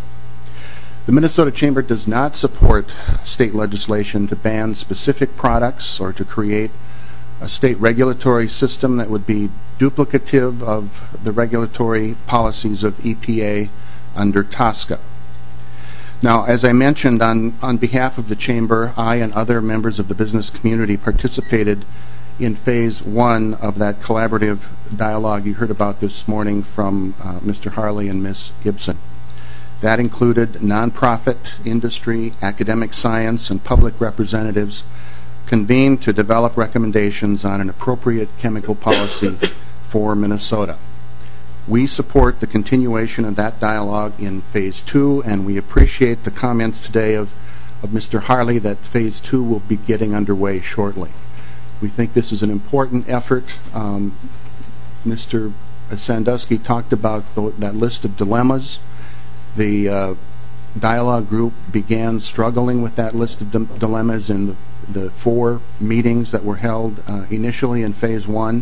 The Minnesota Chamber does not support state legislation to ban specific products or to create a state regulatory system that would be duplicative of the regulatory policies of EPA under TSCA. Now, as I mentioned, on behalf of the Chamber, I and other members of the business community participated in Phase 1 of that collaborative dialogue you heard about this morning from Mr. Harley and Ms. Gibson. That included nonprofit, industry, academic science, and public representatives convened to develop recommendations on an appropriate chemical policy for Minnesota. We support the continuation of that dialogue in Phase 2, and we appreciate the comments today of Mr. Harley that Phase 2 will be getting underway shortly. We think this is an important effort. Mr. Sandusky talked about that list of dilemmas. The dialogue group began struggling with that list of dilemmas in the 4 meetings that were held initially in Phase 1.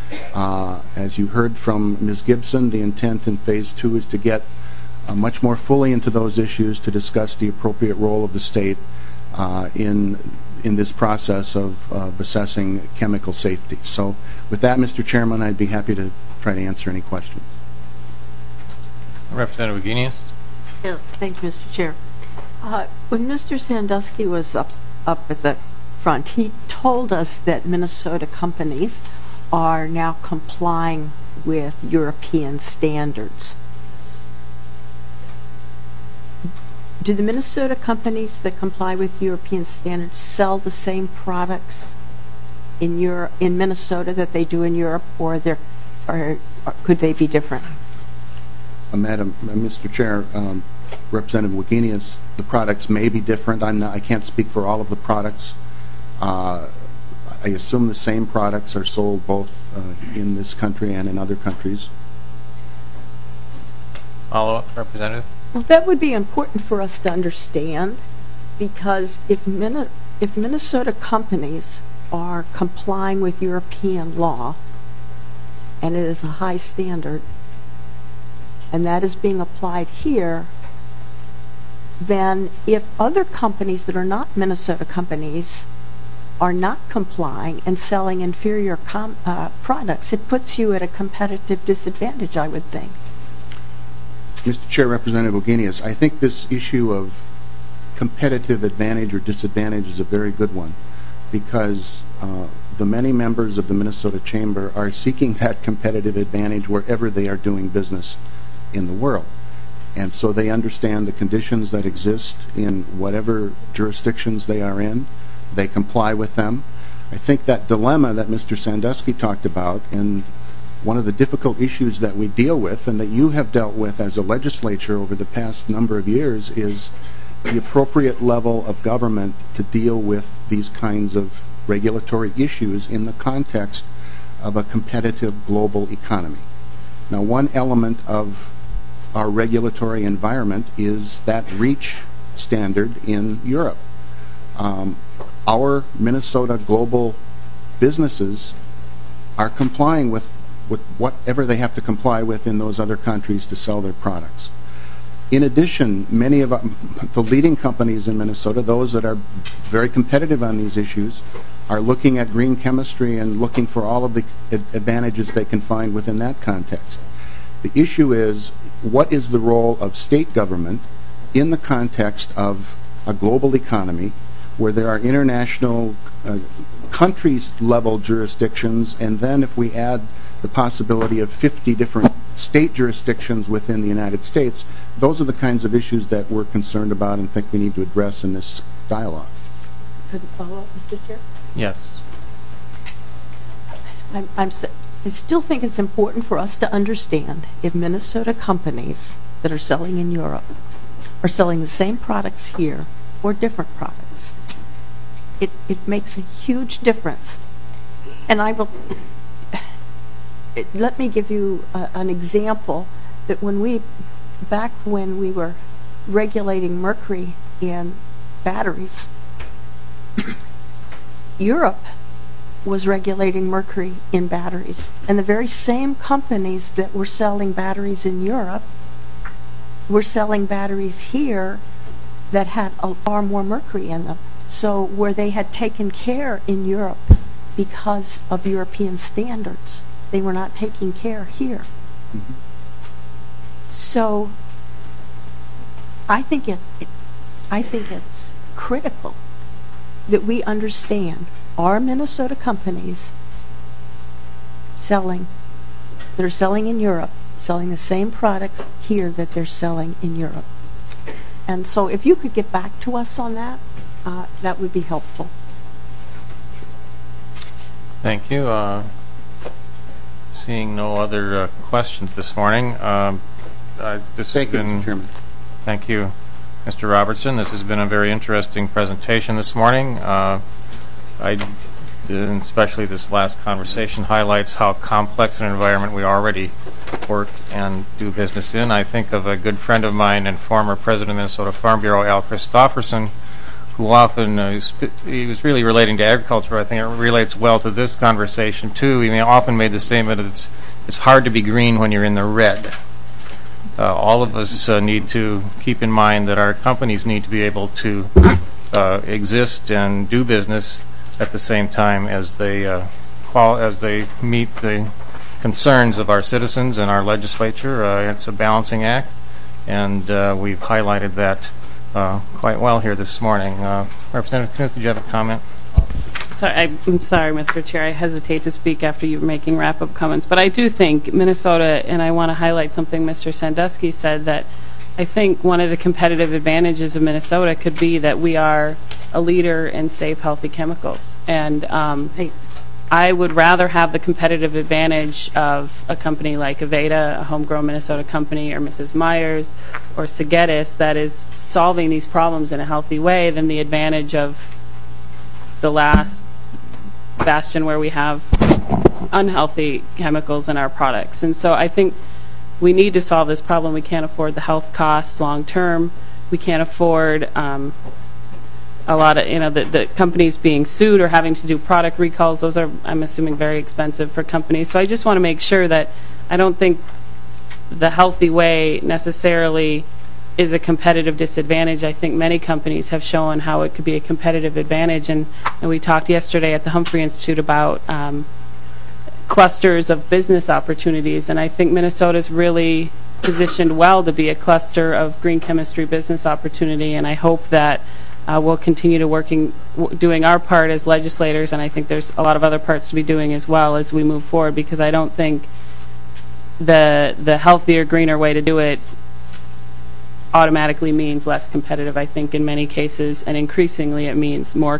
As you heard from Ms. Gibson, the intent in Phase 2 is to get much more fully into those issues to discuss the appropriate role of the state in this process of assessing chemical safety. So with that, Mr. Chairman, I'd be happy to try to answer any questions. Representative Wagenius. Yes, thank you, Mr. Chair. When Mr. Sandusky was up at the front, he told us that Minnesota companies are now complying with European standards. Do the Minnesota companies that comply with European standards sell the same products in Minnesota that they do in Europe, or could they be different? Madam, Mr. Chair, Representative Wagenius, the products may be different. I can't speak for all of the products. I assume the same products are sold both in this country and in other countries. Follow-up, Representative? Well, that would be important for us to understand, because if Minnesota companies are complying with European law, and it is a high standard, and that is being applied here, then if other companies that are not Minnesota companies are not complying and selling inferior products, it puts you at a competitive disadvantage, I would think. Mr. Chair, Representative Ogenius, I think this issue of competitive advantage or disadvantage is a very good one, because the many members of the Minnesota Chamber are seeking that competitive advantage wherever they are doing business in the world. And so they understand the conditions that exist in whatever jurisdictions they are in. They comply with them. I think that dilemma that Mr. Sandusky talked about, and one of the difficult issues that we deal with and that you have dealt with as a legislature over the past number of years, is the appropriate level of government to deal with these kinds of regulatory issues in the context of a competitive global economy. Now, one element of our regulatory environment is that REACH standard in Europe. Our Minnesota global businesses are complying with whatever they have to comply with in those other countries to sell their products. In addition, many of the leading companies in Minnesota, those that are very competitive on these issues, are looking at green chemistry and looking for all of the advantages they can find within that context. The issue is, what is the role of state government in the context of a global economy where there are international countries-level jurisdictions, and then if we add the possibility of 50 different state jurisdictions within the United States, those are the kinds of issues that we're concerned about and think we need to address in this dialogue. Could I follow up, Mr. Chair? Yes. I still think it's important for us to understand if Minnesota companies that are selling in Europe are selling the same products here or different products. It makes a huge difference. And let me give you an example that back when we were regulating mercury in batteries, Europe was regulating mercury in batteries. And the very same companies that were selling batteries in Europe were selling batteries here that had far more mercury in them. So where they had taken care in Europe because of European standards, they were not taking care here. Mm-hmm. So I think it's critical that we understand our Minnesota companies that are selling in Europe, selling the same products here that they're selling in Europe. And so if you could get back to us on that, that would be helpful. Thank you. Seeing no other questions this morning, Thank you, Mr. Chairman. Thank you, Mr. Robertson. This has been a very interesting presentation this morning. Especially this last conversation highlights how complex an environment we already work and do business in. I think of a good friend of mine and former president of Minnesota Farm Bureau, Al Christofferson, who often, he was really relating to agriculture. I think it relates well to this conversation, too. He often made the statement that it's hard to be green when you're in the red. All of us need to keep in mind that our companies need to be able to exist and do business at the same time as they meet the concerns of our citizens and our legislature. It's a balancing act, and we've highlighted that quite well here this morning. Representative Smith, did you have a comment? I'm sorry, Mr. Chair. I hesitate to speak after you making wrap-up comments, but I do think Minnesota, and I want to highlight something Mr. Sandusky said, that I think one of the competitive advantages of Minnesota could be that we are a leader in safe, healthy chemicals. And I would rather have the competitive advantage of a company like Aveda, a homegrown Minnesota company, or Mrs. Myers, or Siggetis that is solving these problems in a healthy way than the advantage of the last bastion where we have unhealthy chemicals in our products. And so I think we need to solve this problem. We can't afford the health costs long term. We can't afford a lot of, the companies being sued or having to do product recalls. Those are, I'm assuming, very expensive for companies. So I just want to make sure that I don't think the healthy way necessarily is a competitive disadvantage. I think many companies have shown how it could be a competitive advantage. And we talked yesterday at the Humphrey Institute about clusters of business opportunities. And I think Minnesota's really positioned well to be a cluster of green chemistry business opportunity. And I hope that we'll continue to doing our part as legislators, and I think there's a lot of other parts to be doing as well as we move forward, because I don't think the healthier, greener way to do it automatically means less competitive. I think in many cases, and increasingly, it means more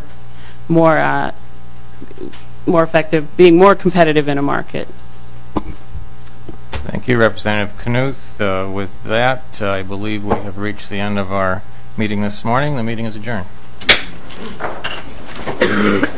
effective, being more competitive in a market. Thank you, Representative Knuth. With that, I believe we have reached the end of our meeting this morning. The meeting is adjourned.